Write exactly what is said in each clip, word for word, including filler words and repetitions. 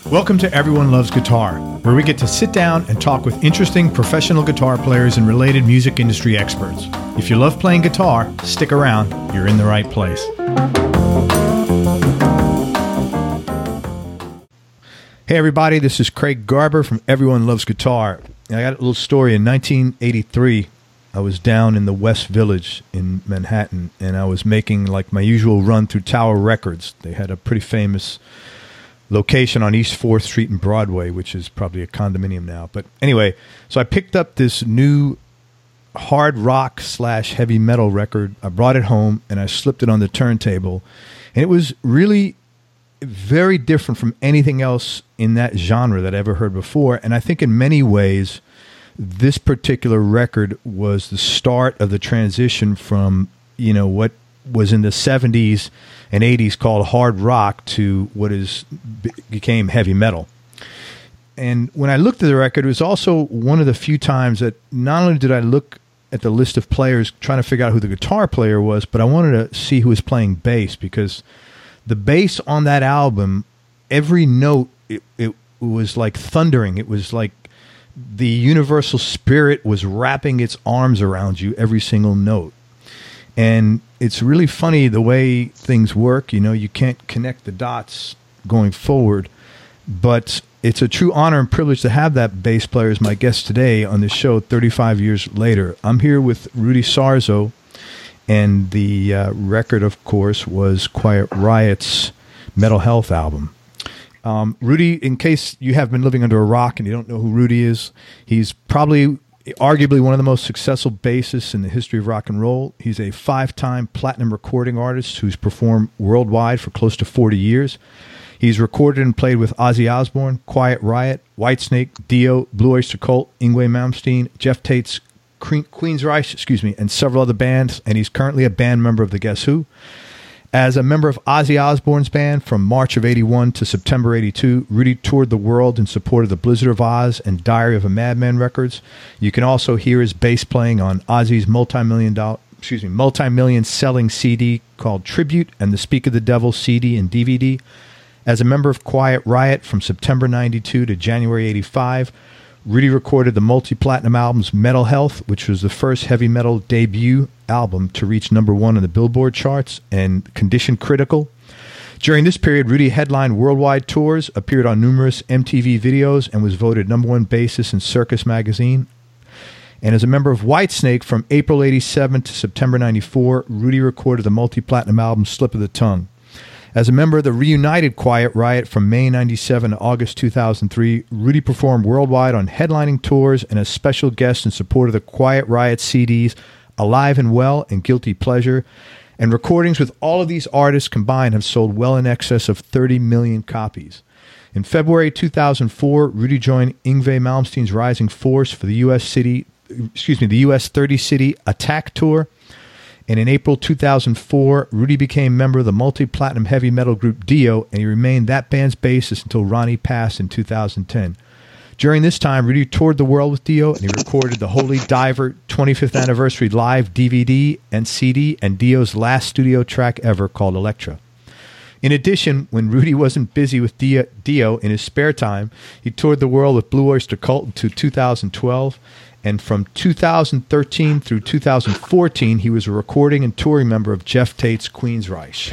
Welcome to Everyone Loves Guitar, where we get to sit down and talk with interesting professional guitar players and related music industry experts. If you love playing guitar, stick around. You're in the right place. Hey everybody, this is Craig Garber from Everyone Loves Guitar. I got a little story. In nineteen eighty-three, I was down in the West Village in Manhattan, and I was making like my usual run through Tower Records. They had a pretty famous location on East fourth Street and Broadway, which is probably a condominium now. But anyway, so I picked up this new hard rock slash heavy metal record. I brought it home and I slipped it on the turntable. And it was really very different from anything else in that genre that I ever heard before. And I think in many ways, this particular record was the start of the transition from, you know, what was in the seventies and eighties called hard rock to what is became heavy metal. And when I looked at the record, it was also one of the few times that not only did I look at the list of players trying to figure out who the guitar player was, but I wanted to see who was playing bass, because the bass on that album, every note, it, it was like thundering. It was like the universal spirit was wrapping its arms around you every single note. And it's really funny the way things work. You know, you can't connect the dots going forward, but it's a true honor and privilege to have that bass player as my guest today on this show thirty-five years later. I'm here with Rudy Sarzo, and the uh, record, of course, was Quiet Riot's Metal Health album. Um, Rudy, in case you have been living under a rock and you don't know who Rudy is, he's probably arguably one of the most successful bassists in the history of rock and roll. He's a five-time platinum recording artist who's performed worldwide for close to forty years. He's recorded and played with Ozzy Osbourne, Quiet Riot, Whitesnake, Dio, Blue Oyster Cult, Yngwie Malmsteen, Jeff Tate's Queensryche, excuse me, and several other bands, and he's currently a band member of the Guess Who. As a member of Ozzy Osbourne's band from March of eighty-one to September eighty-two, Rudy toured the world in support of the Blizzard of Oz and Diary of a Madman records. You can also hear his bass playing on Ozzy's multi-million dollar, excuse me, multi-million selling C D called Tribute and the Speak of the Devil C D and D V D. As a member of Quiet Riot from September ninety-two to January eighty-five, Rudy recorded the multi-platinum albums Metal Health, which was the first heavy metal debut album to reach number one on the Billboard charts, and Condition Critical. During this period, Rudy headlined worldwide tours, appeared on numerous M T V videos, and was voted number one bassist in Circus magazine. And as a member of Whitesnake from April eighty-seven to September ninety-four, Rudy recorded the multi-platinum album Slip of the Tongue. As a member of the reunited Quiet Riot from May ninety-seven to August two thousand three, Rudy performed worldwide on headlining tours and as special guest in support of the Quiet Riot C Ds Alive and Well and Guilty Pleasure. And recordings with all of these artists combined have sold well in excess of thirty million copies. In February two thousand four, Rudy joined Yngwie Malmsteen's Rising Force for the U S city, excuse me, the U S thirty city Attack Tour. And in April two thousand four, Rudy became member of the multi-platinum heavy metal group Dio, and he remained that band's bassist until Ronnie passed in two thousand ten. During this time, Rudy toured the world with Dio, and he recorded the Holy Diver twenty-fifth Anniversary Live D V D and C D, and Dio's last studio track ever called Electra. In addition, when Rudy wasn't busy with Dio, Dio in his spare time, he toured the world with Blue Oyster Cult until two thousand twelve. And from two thousand thirteen through two thousand fourteen, he was a recording and touring member of Jeff Tate's Queensryche.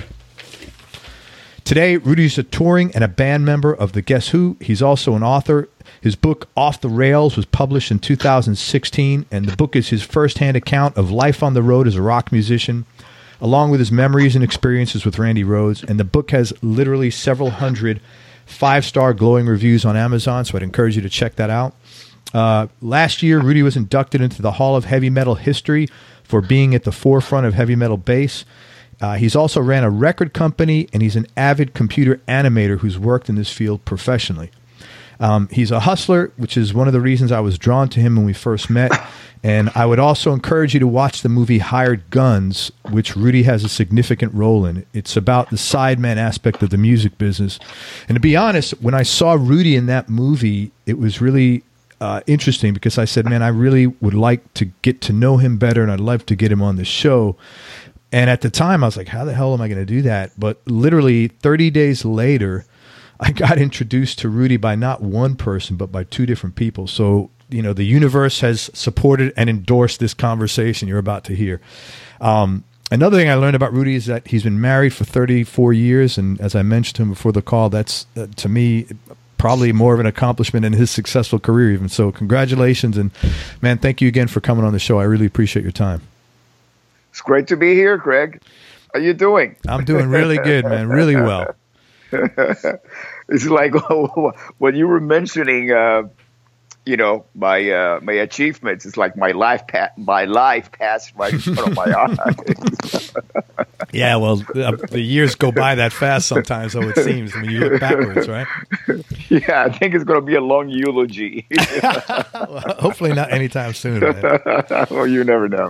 Today, Rudy's a touring and a band member of the Guess Who. He's also an author. His book, Off the Rails, was published in two thousand sixteen, and the book is his first-hand account of life on the road as a rock musician, along with his memories and experiences with Randy Rhoads. And the book has literally several hundred five-star glowing reviews on Amazon, so I'd encourage you to check that out. Uh, last year, Rudy was inducted into the Hall of Heavy Metal History for being at the forefront of heavy metal bass. Uh, he's also ran a record company, and he's an avid computer animator who's worked in this field professionally. Um, he's a hustler, which is one of the reasons I was drawn to him when we first met. And I would also encourage you to watch the movie Hired Guns, which Rudy has a significant role in. It's about the sideman aspect of the music business. And to be honest, when I saw Rudy in that movie, it was really Uh, interesting, because I said, man, I really would like to get to know him better, and I'd love to get him on the show. And at the time, I was like, how the hell am I going to do that? But literally thirty days later, I got introduced to Rudy by not one person, but by two different people. So, you know, the universe has supported and endorsed this conversation you're about to hear. Um, another thing I learned about Rudy is that he's been married for thirty-four years. And as I mentioned to him before the call, that's, uh, to me, probably more of an accomplishment in his successful career even. So congratulations. And, man, thank you again for coming on the show. I really appreciate your time. It's great to be here, Greg. How you doing? I'm doing really good, man. Really well. It's like when you were mentioning, uh, you know, my uh, my achievements. It's like my life pa- my life passed right in front of my eyes. Yeah, well, uh, the years go by that fast sometimes, so it seems when you look backwards, right? Yeah, I think it's going to be a long eulogy. Well, hopefully not anytime soon, man. Well, you never know.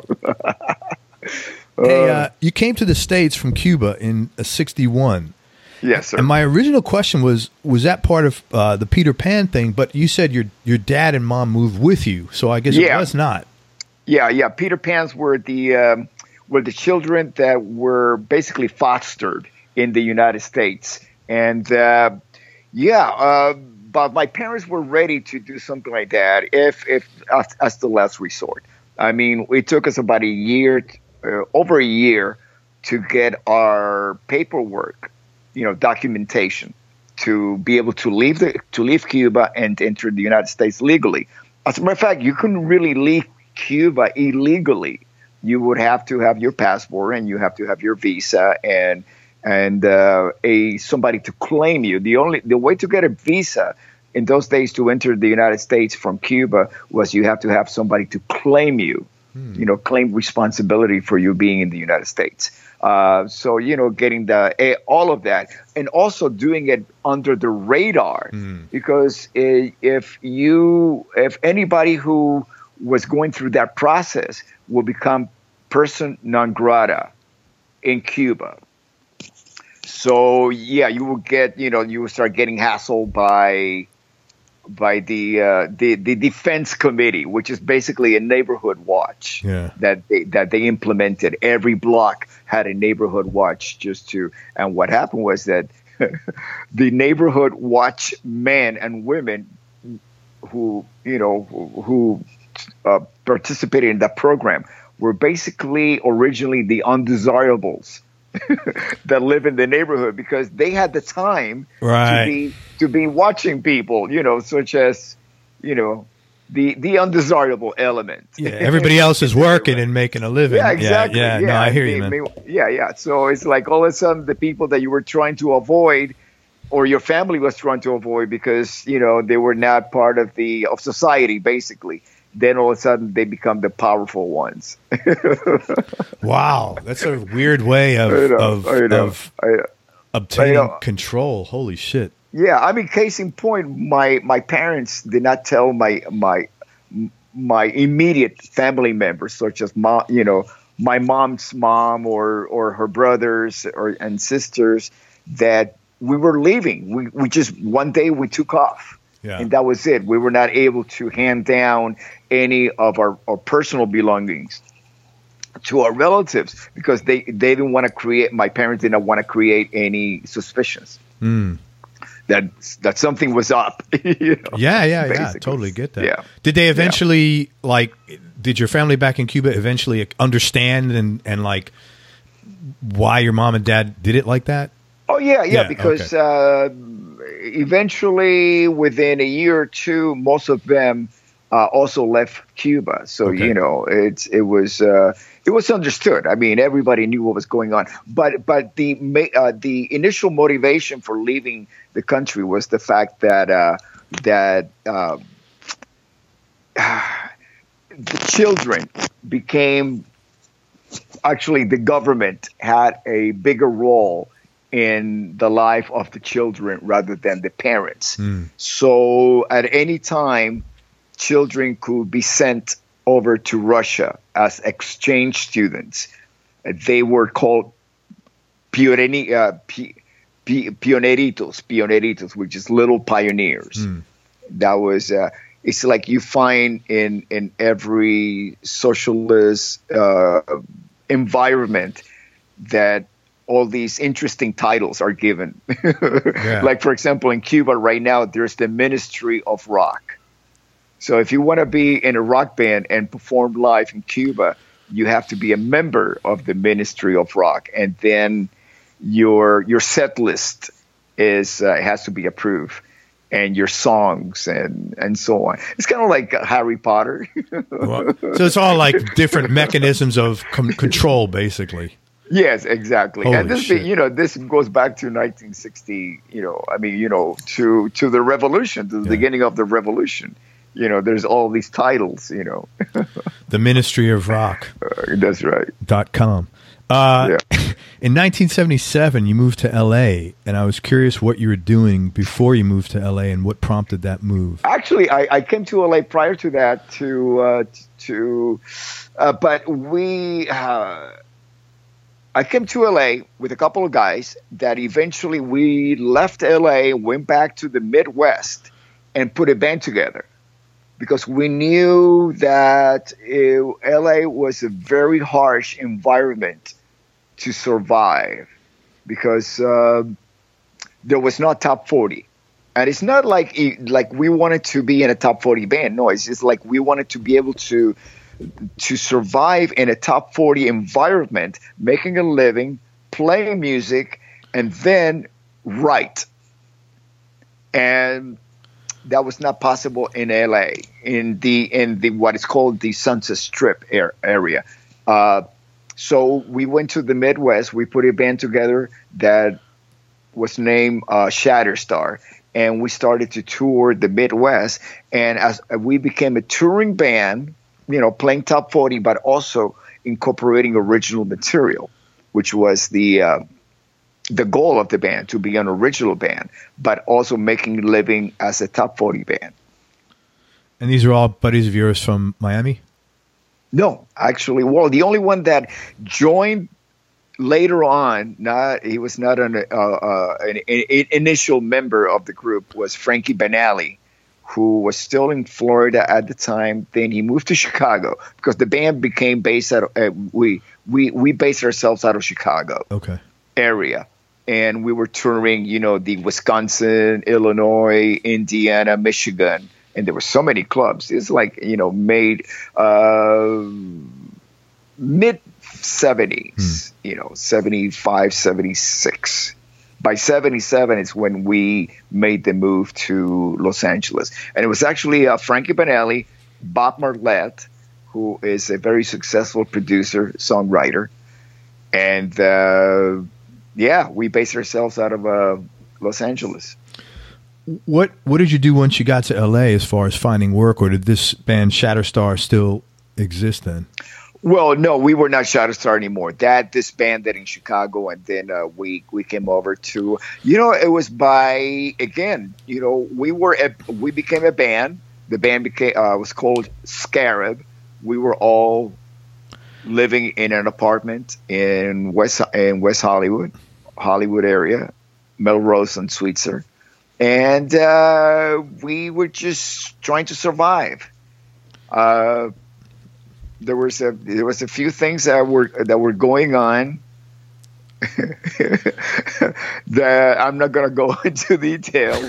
Hey, uh, you came to the States from Cuba in uh, sixty-one. Yes, sir. And my original question was, was that part of uh, the Peter Pan thing? But you said your your dad and mom moved with you, so I guess Yeah. it was not. Yeah, yeah. Peter Pans were the um, were the children that were basically fostered in the United States, and uh, yeah, uh, but my parents were ready to do something like that if if as, as the last resort. I mean, it took us about a year, uh, over a year, to get our paperwork, you know, documentation to be able to leave the to leave Cuba and enter the United States legally. As a matter of fact, you couldn't really leave Cuba illegally. You would have to have your passport and you have to have your visa and and uh, a somebody to claim you. The only the way to get a visa in those days to enter the United States from Cuba was you have to have somebody to claim you. You know, claim responsibility for you being in the United States. Uh, so, you know, getting the eh, all of that and also doing it under the radar, mm. because eh, if you if anybody who was going through that process will become person non grata in Cuba. So, yeah, you will get, you know, you will start getting hassled by by the, uh, the the defense committee, which is basically a neighborhood watch yeah. that they that they implemented. Every block had a neighborhood watch just to. And what happened was that the neighborhood watch men and women who you know who uh, participated in that program were basically originally the undesirables that live in the neighborhood, because they had the time right. to be to be watching people, you know, such as, you know, the the undesirable element. Yeah, everybody else is working and making a living. Yeah, exactly. Yeah, yeah. yeah. No, I hear they, you, man. They, yeah, yeah. So it's like all of a sudden the people that you were trying to avoid, or your family was trying to avoid, because you know they were not part of the of society, basically. Then all of a sudden they become the powerful ones. Wow, that's a weird way of I know, of, I know, of I know. obtaining I know. control. Holy shit! Yeah, I mean, case in point, my my parents did not tell my my my immediate family members, such as mom, you know, my mom's mom or or her brothers or and sisters, that we were leaving. We we just one day we took off. Yeah. And that was it. We were not able to hand down any of our, our personal belongings to our relatives because they, they didn't want to create, my parents didn't want to create any suspicions mm. that that something was up. You know, yeah, yeah, basically. yeah. Totally get that. Yeah. Did they eventually, yeah. like, did your family back in Cuba eventually understand and, and, like, why your mom and dad did it like that? Oh, yeah, yeah, yeah because okay. uh, eventually, within a year or two, most of them uh, also left Cuba. So okay. you know, it's it was uh, it was understood. I mean, everybody knew what was going on. But but the uh, the initial motivation for leaving the country was the fact that uh, that uh, the children became actually the government had a bigger role in the life of the children rather than the parents. Mm. So at any time, children could be sent over to Russia as exchange students. They were called pioneri- uh, pi- pi- pioneritos, pioneritos, which is little pioneers. Mm. That was, uh, it's like you find in, in every socialist uh, environment that all these interesting titles are given. Yeah. Like, for example, in Cuba right now, there's the Ministry of Rock. So if you want to be in a rock band and perform live in Cuba, you have to be a member of the Ministry of Rock, and then your your set list is uh, has to be approved, and your songs and and so on. It's kind of like Harry Potter. Well, so it's all like different mechanisms of com- control, basically. Yes, exactly. Holy and this, shit. you know, this goes back to nineteen sixty. You know, I mean, you know, to to the revolution, to the Yeah. beginning of the revolution. You know, there's all these titles. You know, The Ministry of Rock uh, that's right. dot com. Uh, Yeah. In nineteen seventy-seven, you moved to L A, and I was curious what you were doing before you moved to L A and what prompted that move. Actually, I, I came to L A prior to that. To uh, to, uh, but we. Uh, I came to L A with a couple of guys that eventually we left L A, went back to the Midwest, and put a band together. Because we knew that it, L A was a very harsh environment to survive, because uh, there was not top forty, and it's not like like we wanted to be in a top forty band. No, it's just like we wanted to be able to to survive in a top forty environment, making a living, playing music, and then write. And that was not possible in L A, in the in the what is called the Sunset Strip air, area. Uh, so we went to the Midwest. We put a band together that was named uh, Shatterstar, and we started to tour the Midwest. And as we became a touring band, you know, playing top forty, but also incorporating original material, which was the uh, the goal of the band, to be an original band, but also making a living as a top forty band. And these are all buddies of yours from Miami? No, actually, well, the only one that joined later on, not he was not an, uh, uh, an, an initial member of the group, was Frankie Banali, who was still in Florida at the time. Then he moved to Chicago because the band became based out of, uh, we, we, we based ourselves out of Chicago Okay. area. And we were touring, you know, the Wisconsin, Illinois, Indiana, Michigan. And there were so many clubs. It's like, you know, made uh, mid seventies, hmm. you know, seventy-five, seventy-six. By seventy-seven is when we made the move to Los Angeles. And it was actually uh, Frankie Banali, Bob Marlette, who is a very successful producer, songwriter. And, uh, yeah, we based ourselves out of uh, Los Angeles. What What did you do once you got to L A as far as finding work, or did this band Shatterstar still exist then? Well, no, we were not Shatterstar anymore. That disbanded in Chicago, and then uh, we we came over to, you know, it was by, again, you know, we were a, we became a band. The band became uh, was called Scarab. We were all living in an apartment in West in West Hollywood, Hollywood area, Melrose and Sweetser, and uh, we were just trying to survive. Uh, there was a there was a few things that were that were going on that I'm not going to go into detail,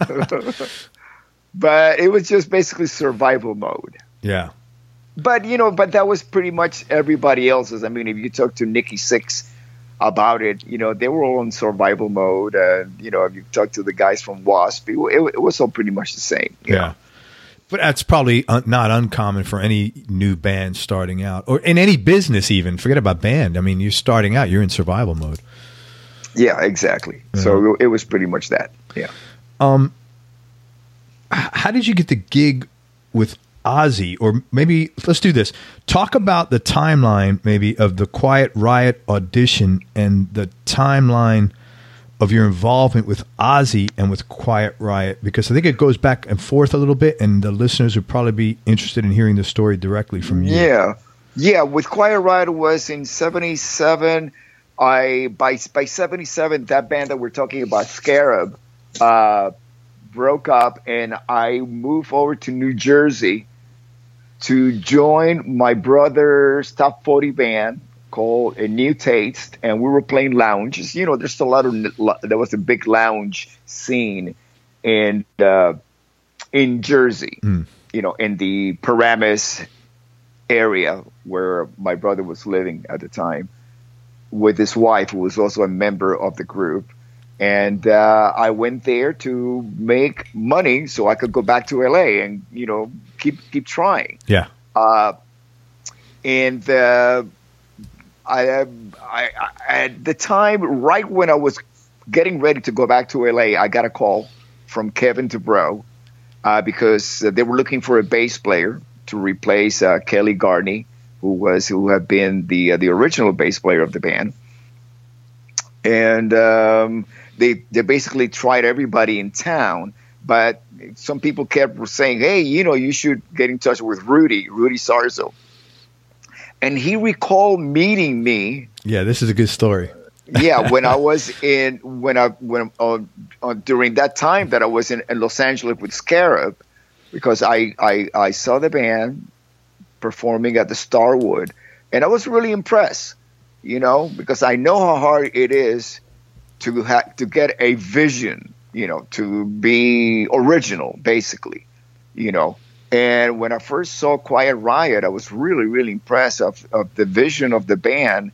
but it was just basically survival mode. Yeah. But, you know, but that was pretty much everybody else's. I mean, if you talk to Nikki Sixx about it, you know, they were all in survival mode. And, you know, if you talk to the guys from Wasp, it, it was all pretty much the same. Yeah. know? But that's probably un- not uncommon for any new band starting out, or in any business even. Forget about band. I mean, you're starting out, you're in survival mode. Yeah, exactly. Yeah. So it was pretty much that. Yeah. Um, how did you get the gig with Ozzy? Or maybe let's do this. Talk about the timeline maybe of the Quiet Riot audition and the timeline of your involvement with Ozzy and with Quiet Riot, because I think it goes back and forth a little bit, and the listeners would probably be interested in hearing the story directly from you. Yeah. Yeah. With Quiet Riot was in seventy-seven. I by by seventy-seven, that band that we're talking about, Scarab, uh, broke up, and I moved over to New Jersey to join my brother's top forty band, called A New Taste, and we were playing lounges. You know, there's a lot of there was a big lounge scene in uh, in Jersey. Mm. You know, in the Paramus area where my brother was living at the time, with his wife, who was also a member of the group. And uh, I went there to make money so I could go back to L A and, you know, keep keep trying. Yeah. Uh, and uh, I, I, I, at the time, right when I was getting ready to go back to L A, I got a call from Kevin DuBrow uh, because they were looking for a bass player to replace uh, Kelly Garney, who was who had been the uh, the original bass player of the band. And um, they they basically tried everybody in town, but some people kept saying, "Hey, you know, you should get in touch with Rudy, Rudy Sarzo." And he recalled meeting me. Yeah, this is a good story. Yeah, when I was in when I when uh, uh, during that time that I was in, in Los Angeles with Scarab, because I, I I saw the band performing at the Starwood, and I was really impressed. You know, because I know how hard it is to ha- to get a vision, you know, to be original, basically, you know. And when I first saw Quiet Riot, I was really, really impressed of, of the vision of the band,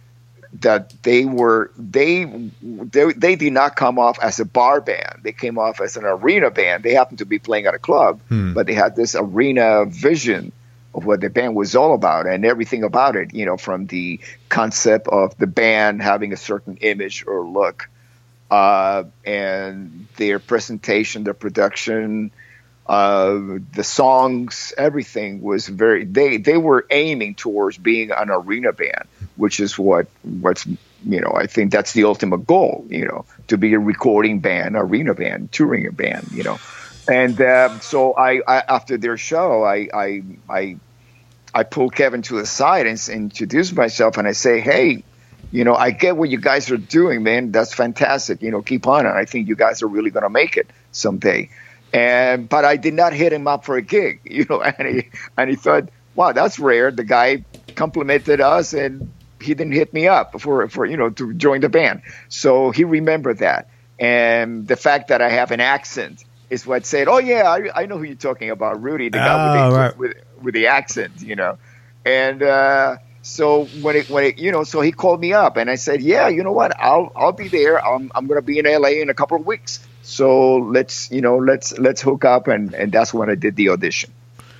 that they were they, they they did not come off as a bar band. They came off as an arena band. They happened to be playing at a club, hmm. but they had this arena vision of what the band was all about, and everything about it, you know, from the concept of the band having a certain image or look, uh, and their presentation, their production, uh, the songs, everything was very, they, they were aiming towards being an arena band, which is what, what's, you know, I think that's the ultimate goal, you know, to be a recording band, arena band, touring a band, you know. And uh, so I, I, after their show, I, I, I, I pulled Kevin to the side and, and introduced myself, and I say, "Hey, you know, I get what you guys are doing, man. That's fantastic. You know, keep on it. I think you guys are really going to make it someday." And but I did not hit him up for a gig, you know, and he and he thought, "Wow, that's rare." The guy complimented us, and he didn't hit me up for for you know to join the band. So he remembered that, and the fact that I have an accent is what said, "Oh yeah, I, I know who you're talking about, Rudy, the guy oh, with, the, right. with with the accent, you know." And uh, so when it when it you know, so he called me up, and I said, "Yeah, you know what? I'll I'll be there. I'm I'm gonna be in L A in a couple of weeks. So let's you know let's let's hook up." And, and that's when I did the audition.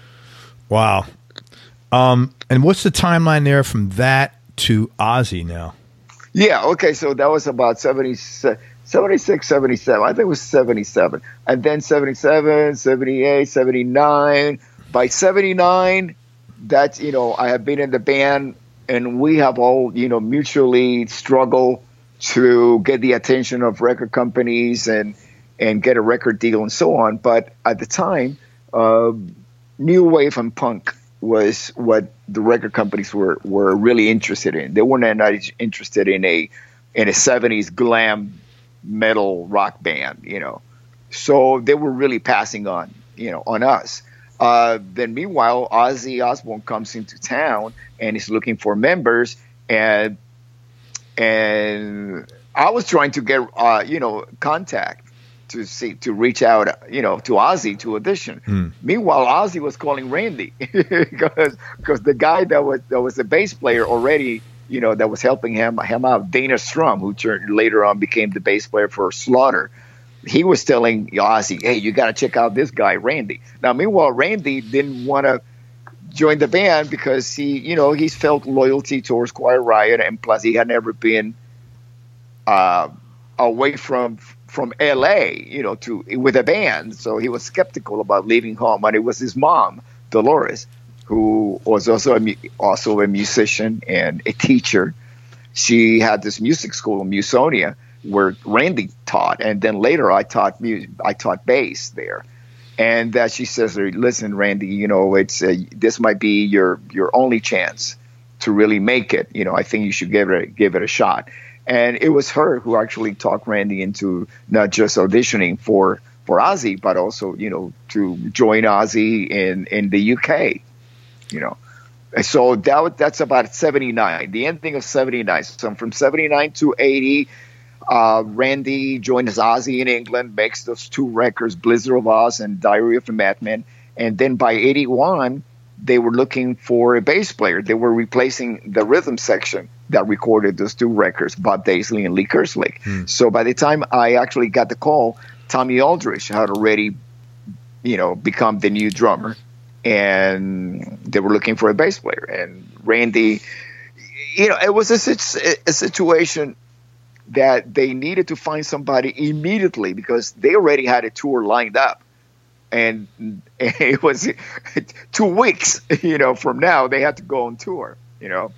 Wow. Um, and what's the timeline there from that to Ozzy now? Yeah. Okay. So that was about seventy. seventy-six, seventy-seven. I think it was seventy-seven. And then seventy-seven, seventy-eight, seventy-nine. By seventy-nine, that's, you know, I have been in the band, and we have all, you know, mutually struggled to get the attention of record companies and, and get a record deal and so on. But at the time, uh, new wave and punk was what the record companies were, were really interested in. They weren't not interested in a, in a seventies glam metal rock band, you know. So they were really passing on, you know, on us. Uh, then meanwhile, Ozzy Osbourne comes into town and is looking for members, and and I was trying to get uh, you know contact to see to reach out, you know, to Ozzy to audition. Mm. Meanwhile, Ozzy was calling Randy because because the guy that was that was the bass player already, you know, that was helping him him out, Dana Strum, who turned, later on became the bass player for Slaughter. He was telling Ozzy, "Hey, you got to check out this guy, Randy." Now, meanwhile, Randy didn't want to join the band because he, you know, he's felt loyalty towards Quiet Riot, and plus he had never been uh, away from from L A, you know, to with a band. So he was skeptical about leaving home. And it was his mom, Dolores, who was also a, also a musician and a teacher. She had this music school in Musonia where Randy taught, and then later I taught music, I taught bass there. And that she says, "Listen, Randy, you know, it's uh, this might be your your only chance to really make it. You know, I think you should give it a, give it a shot." And it was her who actually talked Randy into not just auditioning for for Ozzy, but also, you know, to join Ozzy in in the U K. You know, So that was- that's about seventy-nine, the ending of seventy-nine. So from seventy-nine to eighty, uh, Randy joins Ozzy in England, makes those two records, Blizzard of Oz and Diary of a Madman. And then by eighty-one, they were looking for a bass player. They were replacing the rhythm section that recorded those two records, Bob Daisley and Lee Kerslake. Hmm. So by the time I actually got the call, Tommy Aldrich had already, you know, become the new drummer. And they were looking for a bass player. And Randy, you know, it was a, a situation that they needed to find somebody immediately because they already had a tour lined up. And it was two weeks, you know, from now they had to go on tour, you know.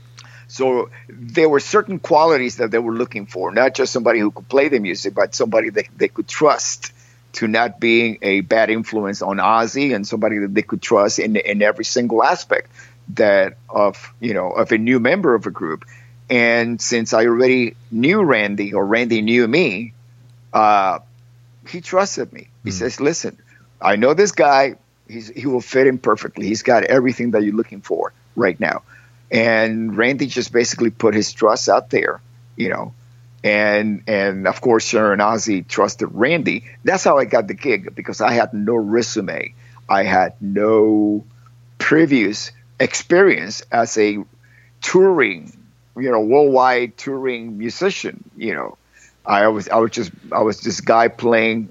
So there were certain qualities that they were looking for, not just somebody who could play the music, but somebody that they could trust to not being a bad influence on Ozzy, and somebody that they could trust in in every single aspect that of, you know, of a new member of a group. And since I already knew Randy, or Randy knew me, uh, he trusted me. He mm. says, listen, I know this guy. He's, he will fit in perfectly. He's got everything that you're looking for right now. And Randy just basically put his trust out there, you know. And, and of course, Sharon Ozzy trusted Randy. That's how I got the gig, because I had no resume. I had no previous experience as a touring, you know, worldwide touring musician. You know, I was, I was just, I was this guy playing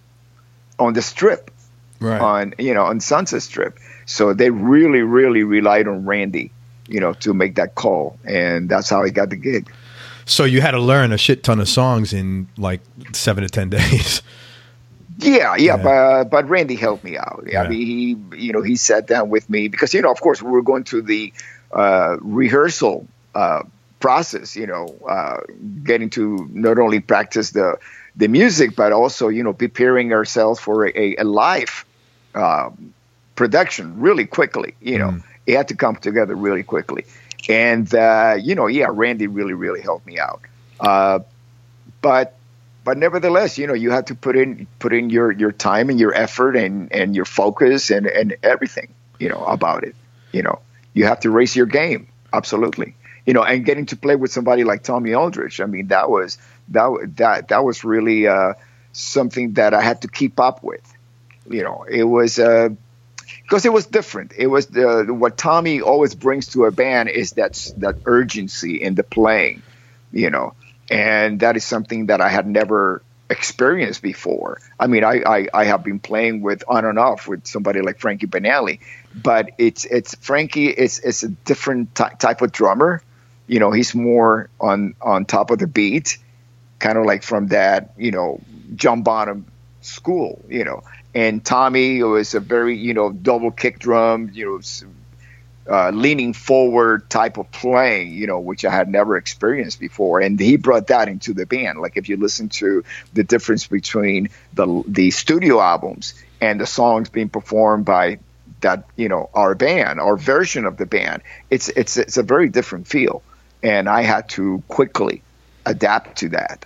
on the Strip, right. on, you know, on Sunset Strip. So they really, really relied on Randy, you know, to make that call. And that's how I got the gig. So you had to learn a shit ton of songs in like seven to ten days. Yeah, yeah, yeah. But, but Randy helped me out. Yeah. I mean, he, you know, he sat down with me because, you know, of course, we were going through the uh, rehearsal uh, process, you know, uh, getting to not only practice the the music, but also, you know, preparing ourselves for a, a live uh, production really quickly. You know, mm. it had to come together really quickly. And, uh, you know, yeah, Randy really, really helped me out. Uh, but but nevertheless, you know, you have to put in put in your, your time and your effort and, and your focus and, and everything, you know, about it. You know, you have to raise your game. Absolutely. You know, and getting to play with somebody like Tommy Aldrich, I mean, that was that that that was really uh, something that I had to keep up with. You know, it was uh, because it was different. It was the what Tommy always brings to a band is that that urgency in the playing, you know, and that is something that I had never experienced before. I mean, I I, I have been playing with on and off with somebody like Frankie Banali, but it's it's Frankie is is a different ty- type of drummer. You know, he's more on on top of the beat, kind of like from that, you know, John Bonham school, you know. And Tommy was a very, you know, double kick drum, you know, uh, leaning forward type of playing, you know, which I had never experienced before. And he brought that into the band. Like if you listen to the difference between the the studio albums and the songs being performed by that, you know, our band, our version of the band, it's it's it's a very different feel. And I had to quickly adapt to that.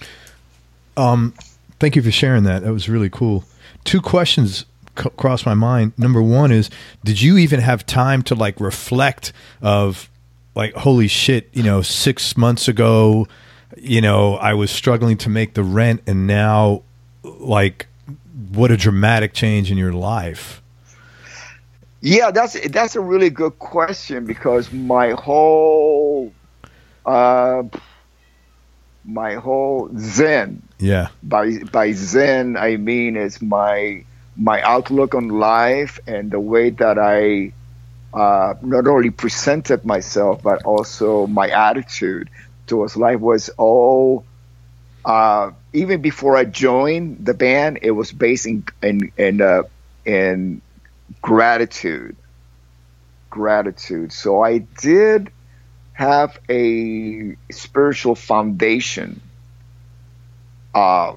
Um, thank you for sharing that. That was really cool. Two questions c- crossed my mind. Number one is, did you even have time to like reflect of like, holy shit, you know, six months ago, you know, I was struggling to make the rent, and now like what a dramatic change in your life? Yeah, that's that's a really good question, because my whole uh, my whole Zen. Yeah. By by Zen, I mean it's my my outlook on life and the way that I uh, not only presented myself, but also my attitude towards life was all. Uh, even before I joined the band, it was based in in in, uh, in gratitude. Gratitude. So I did have a spiritual foundation uh,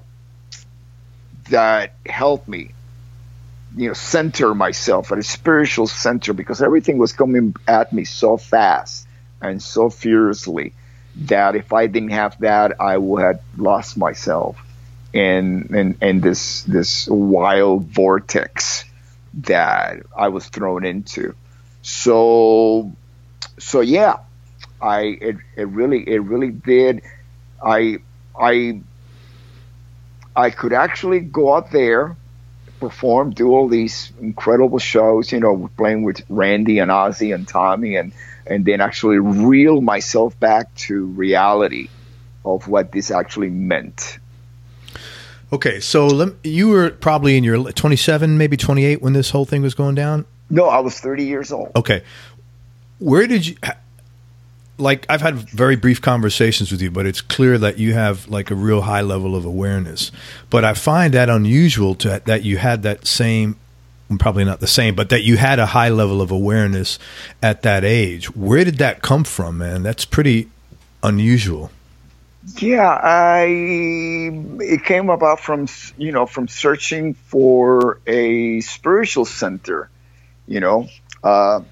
that helped me, you know, center myself at a spiritual center, because everything was coming at me so fast and so furiously that if I didn't have that, I would have lost myself in in, in this this wild vortex that I was thrown into. So, so yeah, I it, it really it really did. I I I could actually go out there, perform, do all these incredible shows, you know, playing with Randy and Ozzy and Tommy, and and then actually reel myself back to reality of what this actually meant. Okay, so let, you were probably in your twenty-seven, maybe twenty-eight when this whole thing was going down? No, I was thirty years old. Okay. Where did you, like, I've had very brief conversations with you, but it's clear that you have, like, a real high level of awareness. But I find that unusual to, that you had that same, probably not the same, but that you had a high level of awareness at that age. Where did that come from, man? That's pretty unusual. Yeah, I it came about from, you know, from searching for a spiritual center, you know, uh,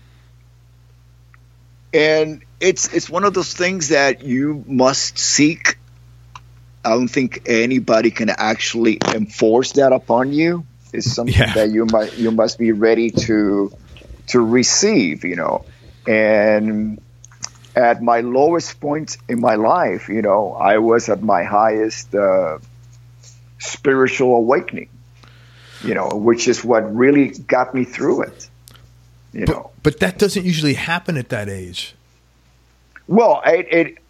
and it's it's one of those things that you must seek. I don't think anybody can actually enforce that upon you. It's something Yeah. that you must you must be ready to to receive, you know, and at my lowest point in my life, you know, I was at my highest uh, spiritual awakening, you know, which is what really got me through it, you but, know. But that doesn't usually happen at that age. Well, it, it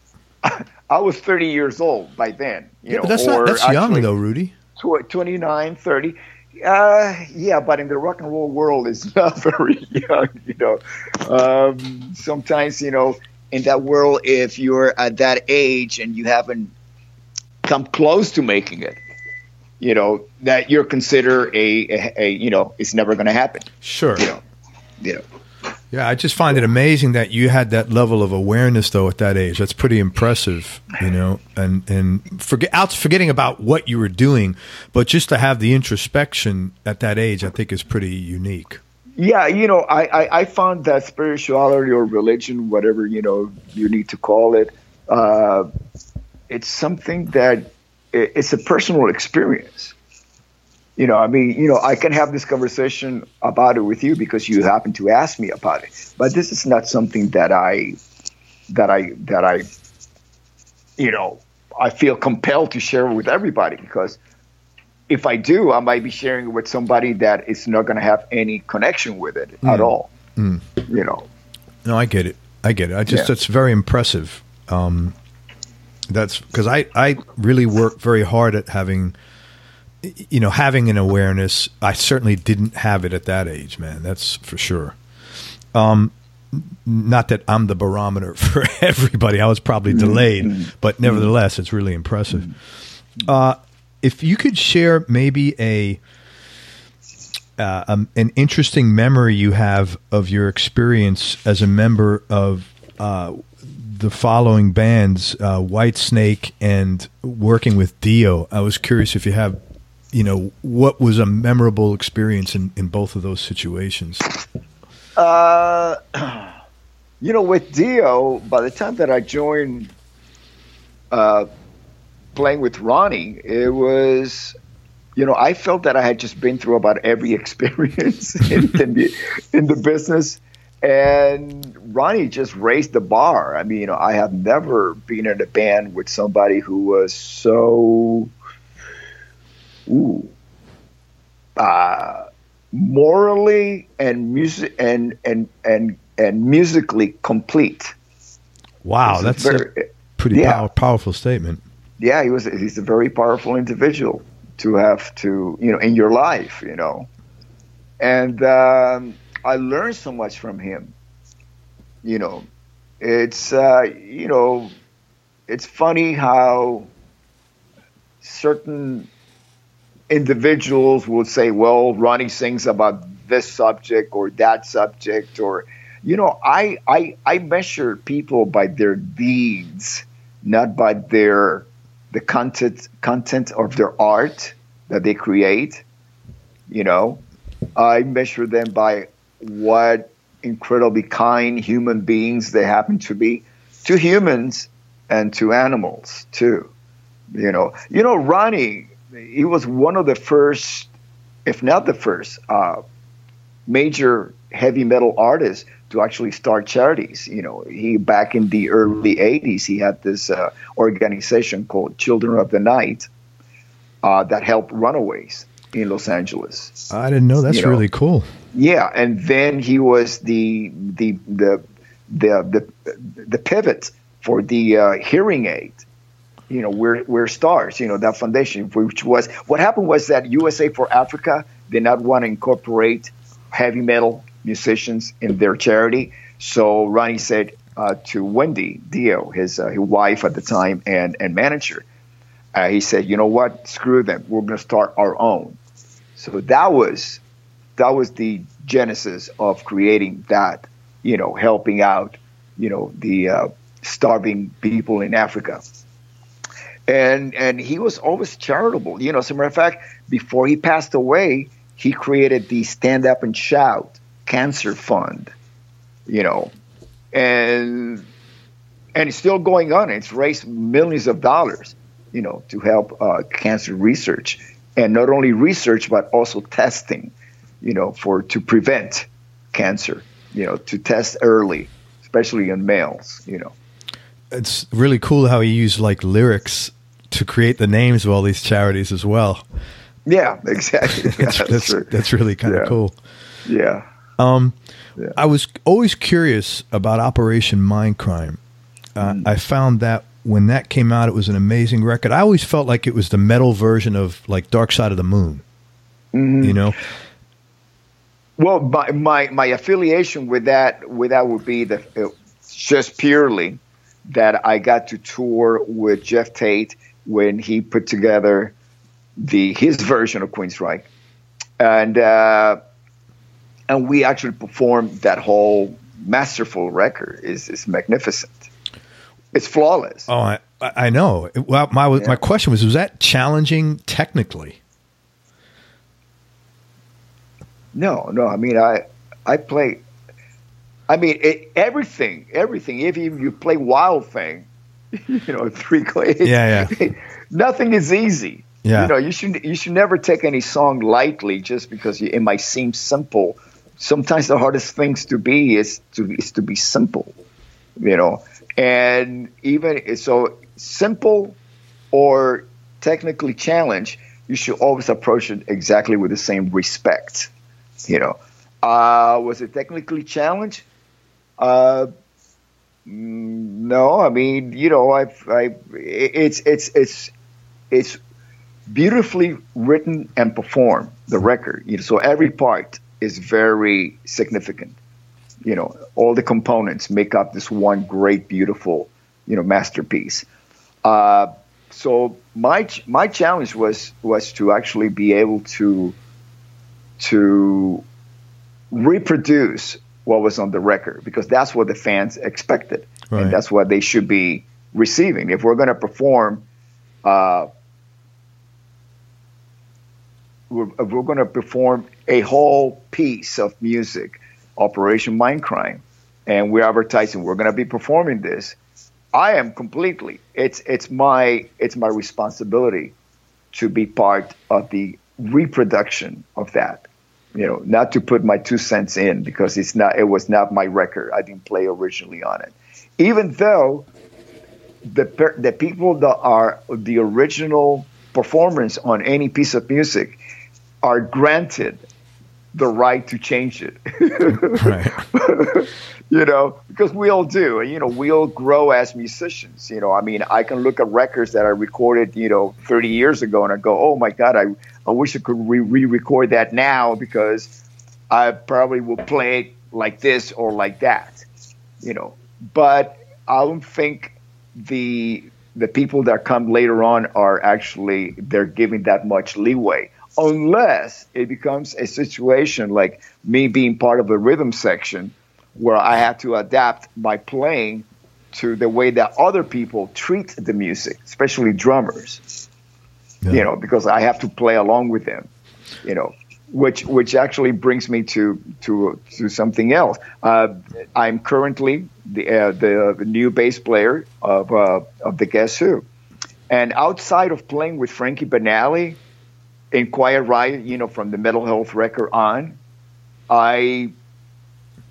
I was thirty years old by then, you Yeah, know. but that's or not that's young actually though, Rudy. tw- twenty-nine, thirty. Uh, yeah, but in the rock and roll world, it's not very young, you know. Um, sometimes, you know, in that world, if you're at that age and you haven't come close to making it, you know, that you're considered a, a, a you know, it's never going to happen. Sure. You know, you know. Yeah, I just find it amazing that you had that level of awareness, though, at that age. That's pretty impressive, you know. And and forget out forgetting about what you were doing, but just to have the introspection at that age, I think is pretty unique. Yeah, you know, I, I, I found that spirituality or religion, whatever, you know, you need to call it, uh, it's something that it, it's a personal experience. You know, I mean, you know, I can have this conversation about it with you because you happen to ask me about it. But this is not something that I, that I, that I, you know, I feel compelled to share with everybody, because if I do, I might be sharing it with somebody that is not going to have any connection with it mm. at all. Mm. You know. No, I get it. I get it. I just, yeah. That's very impressive. Um, that's because I, I really work very hard at having, you know, having an awareness. I certainly didn't have it at that age, man. That's for sure. Um, not that I'm the barometer for everybody. I was probably delayed, mm-hmm. but nevertheless, it's really impressive. Mm-hmm. Uh, if you could share maybe a, uh, um, an interesting memory you have of your experience as a member of uh, the following bands, uh, Whitesnake and working with Dio. I was curious if you have, you know, what was a memorable experience in, in both of those situations? Uh, you know, with Dio, by the time that I joined uh, playing with Ronnie, it was, you know, I felt that I had just been through about every experience in, in, the, in the business. And Ronnie just raised the bar. I mean, you know, I have never been in a band with somebody who was so, ooh, uh, morally and music and and and and musically complete. Wow, it's that's a, very, a pretty yeah. power, powerful statement. Yeah, he was. He's a very powerful individual to have to, you know, in your life, you know. And um, I learned so much from him. You know, it's uh, you know, it's funny how certain individuals will say, well, Ronnie sings about this subject or that subject, or, you know, I, I, I measure people by their deeds, not by their, the content, content of their art that they create. You know, I measure them by what incredibly kind human beings they happen to be, to humans and to animals too. You know, you know, Ronnie, he was one of the first, if not the first, uh, major heavy metal artists to actually start charities. You know, he back in the early eighties, he had this uh, organization called Children of the Night uh, that helped runaways in Los Angeles. I didn't know. That's you know, really cool. Yeah, and then he was the the the the the, the pivot for the uh, hearing aid. You know, we're we're stars. You know, that foundation, which was what happened was that U S A for Africa did not want to incorporate heavy metal musicians in their charity. So Ronnie said uh, to Wendy Dio, his uh, his wife at the time and and manager, uh, he said, you know what, screw them. We're going to start our own. So that was that was the genesis of creating that. You know, helping out, you know, the uh, starving people in Africa. And and he was always charitable. You know, as a matter of fact, before he passed away, he created the Stand Up and Shout Cancer Fund, you know, and and it's still going on. It's raised millions of dollars, you know, to help uh, cancer research, and not only research but also testing, you know, for to prevent cancer, you know, to test early, especially in males, you know. It's really cool how he used like lyrics to create the names of all these charities as well. Yeah, exactly. Yeah, that's, that's, that's, that's really kind of yeah. cool. Yeah. Um, yeah. I was always curious about Operation Mindcrime. Uh, mm. I found that when that came out, it was an amazing record. I always felt like it was the metal version of like Dark Side of the Moon. Mm-hmm. You know? Well, my, my my affiliation with that with that would be the uh, just purely that I got to tour with Jeff Tate when he put together the his version of Queensryche, and uh, and we actually performed that whole masterful record. is is magnificent. It's flawless. Oh, I I know. Well, my Yeah. my question was: was that challenging technically? No, no. I mean, I I play. I mean, it, everything, everything. If you, you play Wild Thing, you know, three chords. Yeah, yeah. Nothing is easy. Yeah. You know, you should you should never take any song lightly just because you, it might seem simple. Sometimes the hardest things to be is to is to be simple. You know, and even so simple or technically challenged, you should always approach it exactly with the same respect. You know, uh, was it technically challenged? Uh, no, I mean, you know, I, I, it's, it's, it's, it's beautifully written and performed. The record, you know, so every part is very significant. You know, all the components make up this one great, beautiful, you know, masterpiece. Uh, so my my challenge was was to actually be able to to reproduce what was on the record, because that's what the fans expected, right. and that's what they should be receiving. If we're going to perform, uh, we're, if we're going to perform a whole piece of music, Operation Mindcrime, and we're advertising we're going to be performing this, I am completely. It's it's my it's my responsibility to be part of the reproduction of that. You know, not to put my two cents in, because it's not. It was not my record. I didn't play originally on it, even though the the people that are the original performers on any piece of music are granted the right to change it. Right. You know, because we all do. You know, we all grow as musicians. You know, I mean, I can look at records that I recorded, you know, thirty years ago, and I go, oh my God, I, I wish I could re- re-record that now, because I probably will play it like this or like that. You know, but I don't think the the people that come later on are actually, they're giving that much leeway, unless it becomes a situation like me being part of a rhythm section, where I had to adapt my playing to the way that other people treat the music, especially drummers, yeah. you know, because I have to play along with them, you know, which which actually brings me to to to something else. Uh, I'm currently the, uh, the the new bass player of uh, of the Guess Who, and outside of playing with Frankie Banali in Quiet Riot, you know, from the Mental Health record on, I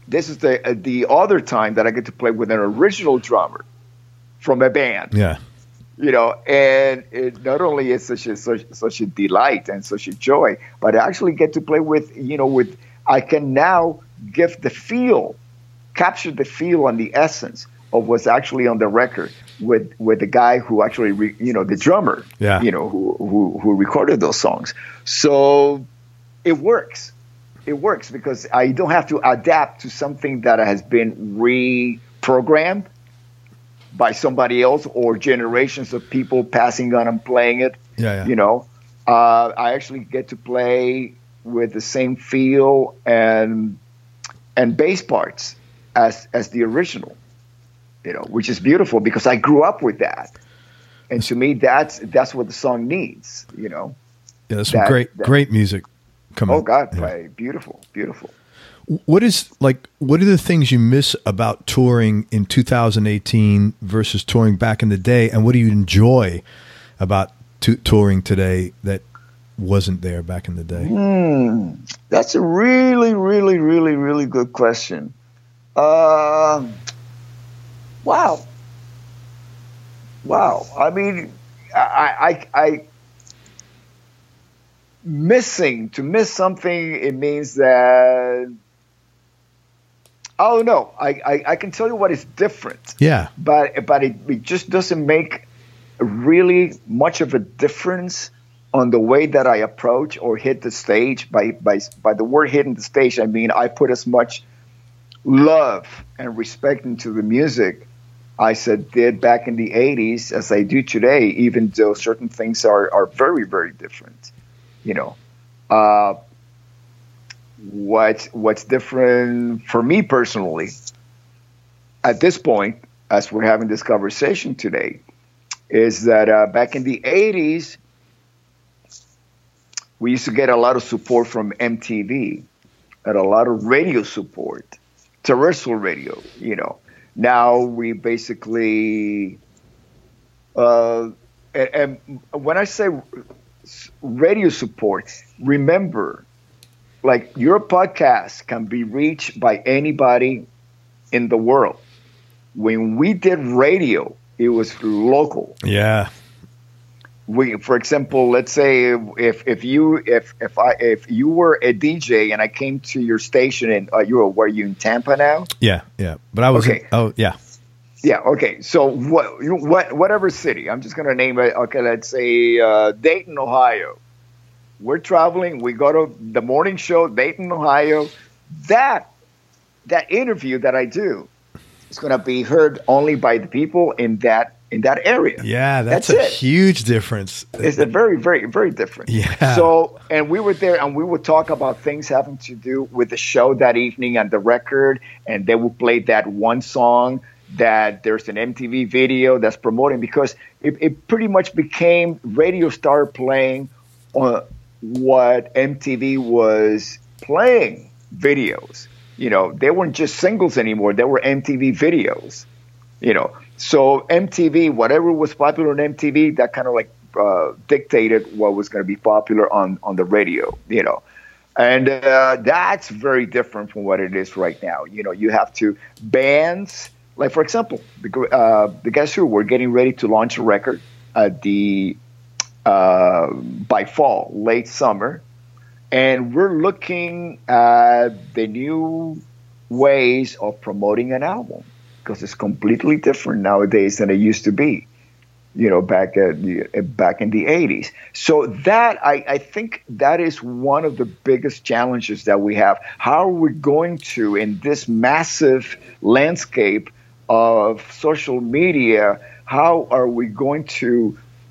this is the uh, the other time that I get to play with an original drummer from a band. Yeah. You know, and it not only is such a such, such a delight and such a joy, but I actually get to play with, you know, with I can now give the feel, capture the feel and the essence of what's actually on the record with with the guy who actually, re, you know, the drummer, yeah. you know, who, who who recorded those songs. So it works. It works because I don't have to adapt to something that has been reprogrammed by somebody else or generations of people passing on and playing it. Yeah, yeah. You know, uh, I actually get to play with the same feel and and bass parts as as the original. You know, which is beautiful because I grew up with that, and to me, that's that's what the song needs. You know. Yeah, that's some that, great that, great music. Come oh on. God, yeah. play beautiful, beautiful. What is like? What are the things you miss about touring in two thousand eighteen versus touring back in the day, and what do you enjoy about to- touring today that wasn't there back in the day? Hmm, that's a really, really, really, really good question. Uh, wow, wow. I mean, I, I, I missing to miss something. It means that. Oh no, I, I, I can tell you what is different. Yeah. But but it, it just doesn't make really much of a difference on the way that I approach or hit the stage. By by by the word hitting the stage, I mean I put as much love and respect into the music I said did back in the eighties as I do today, even though certain things are, are very, very different. You know. Uh What what's different for me personally at this point, as we're having this conversation today, is that uh, back in the eighties, we used to get a lot of support from M T V and a lot of radio support, terrestrial radio. You know, now we basically, uh, and, and when I say radio support, remember. Like your podcast can be reached by anybody in the world. When we did radio, it was local. Yeah. We, for example, let's say if if you if if I if you were a D J and I came to your station and uh, you were were you in Tampa now? Yeah, yeah. But I was. Okay. In, oh, yeah. Yeah. Okay. So what? You know, what? Whatever city. I'm just going to name it. Okay. Let's say uh, Dayton, Ohio. We're traveling. We go to the morning show, Dayton, Ohio. That that interview that I do is going to be heard only by the people in that in that area. Yeah, that's, that's a it. huge difference. It's a very, very, very different. Yeah. So, and we were there, and we would talk about things having to do with the show that evening and the record, and they would play that one song that there's an M T V video that's promoting because it, it pretty much became radio star playing on what M T V was playing videos. You know, they weren't just singles anymore. They were M T V videos, you know. So M T V, whatever was popular on M T V, that kind of like uh, dictated what was going to be popular on, on the radio, you know. And uh, that's very different from what it is right now. You know, you have to bands, like for example, the, uh, the Guess Who were getting ready to launch a record at the Uh, by fall, late summer, and we're looking at the new ways of promoting an album because it's completely different nowadays than it used to be, you know, back at the, back in the eighties. So that I, I think that is one of the biggest challenges that we have. How are we going to, in this massive landscape of social media, how are we going to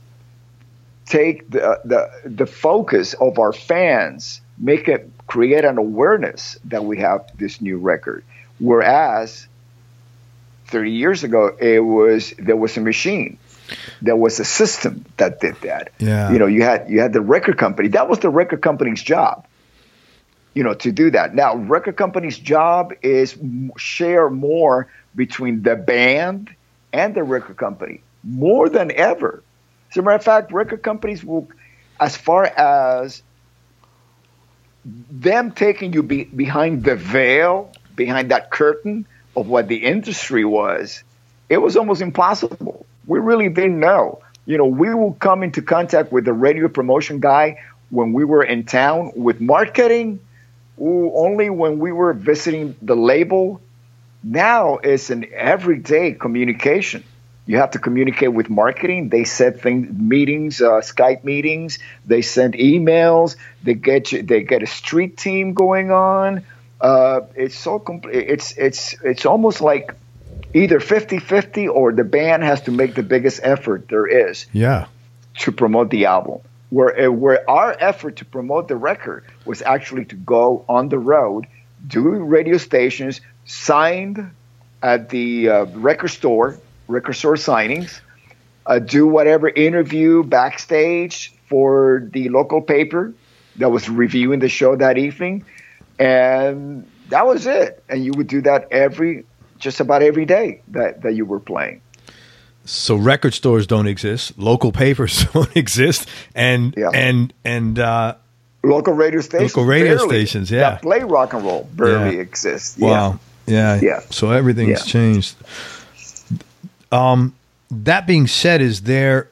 take the, the the focus of our fans, make it create an awareness that we have this new record. Whereas thirty years ago, it was there was a machine, there was a system that did that. Yeah. You know, you had you had the record company. That was the record company's job. You know, to do that. Now, record company's job is share more between the band and the record company more than ever. As a matter of fact, record companies will, as far as them taking you be, behind the veil, behind that curtain of what the industry was, it was almost impossible. We really didn't know. You know, we will come into contact with the radio promotion guy when we were in town. With marketing, ooh, only when we were visiting the label. Now it's an everyday communication. You have to communicate with marketing. They set things, meetings, uh, Skype meetings. They send emails. They get you, they get a street team going on. Uh, it's so compl- It's it's it's almost like either fifty-fifty or the band has to make the biggest effort there is. Yeah. To promote the album. Where where our effort to promote the record was actually to go on the road, do radio stations, signed at the uh, record store. record store signings, uh, do whatever interview backstage for the local paper that was reviewing the show that evening. And that was it. And you would do that every, just about every day that, that you were playing. So record stores don't exist. Local papers don't exist. And, yeah. and, and, uh, local radio stations. Local radio barely, stations. Yeah. That play rock and roll barely yeah. exists. Wow. Yeah. Yeah. yeah. So everything's yeah. changed. Um, that being said, is there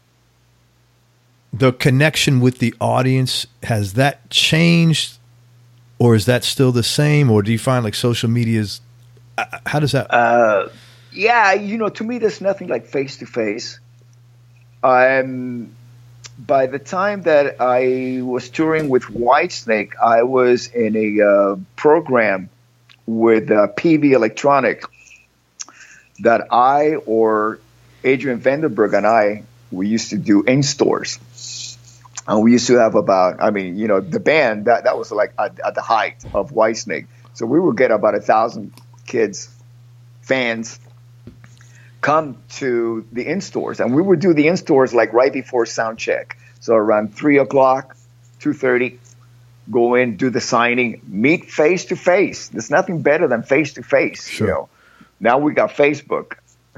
the connection with the audience? Has that changed, or is that still the same? Or do you find like social media's? Uh, how does that? Uh, yeah, you know, to me, there's nothing like face to face. Um, by the time that I was touring with Whitesnake, I was in a uh, program with uh, P V Electronic. That I or Adrian Vandenberg and I, we used to do in stores. And we used to have about, I mean, you know, the band, that, that was like at, at the height of Whitesnake. So we would get about a thousand kids, fans, come to the in stores. And we would do the in stores like right before sound check. So around three o'clock, two thirty, go in, do the signing, meet face to face. There's nothing better than face to face, Sure. you know. Now we got Facebook.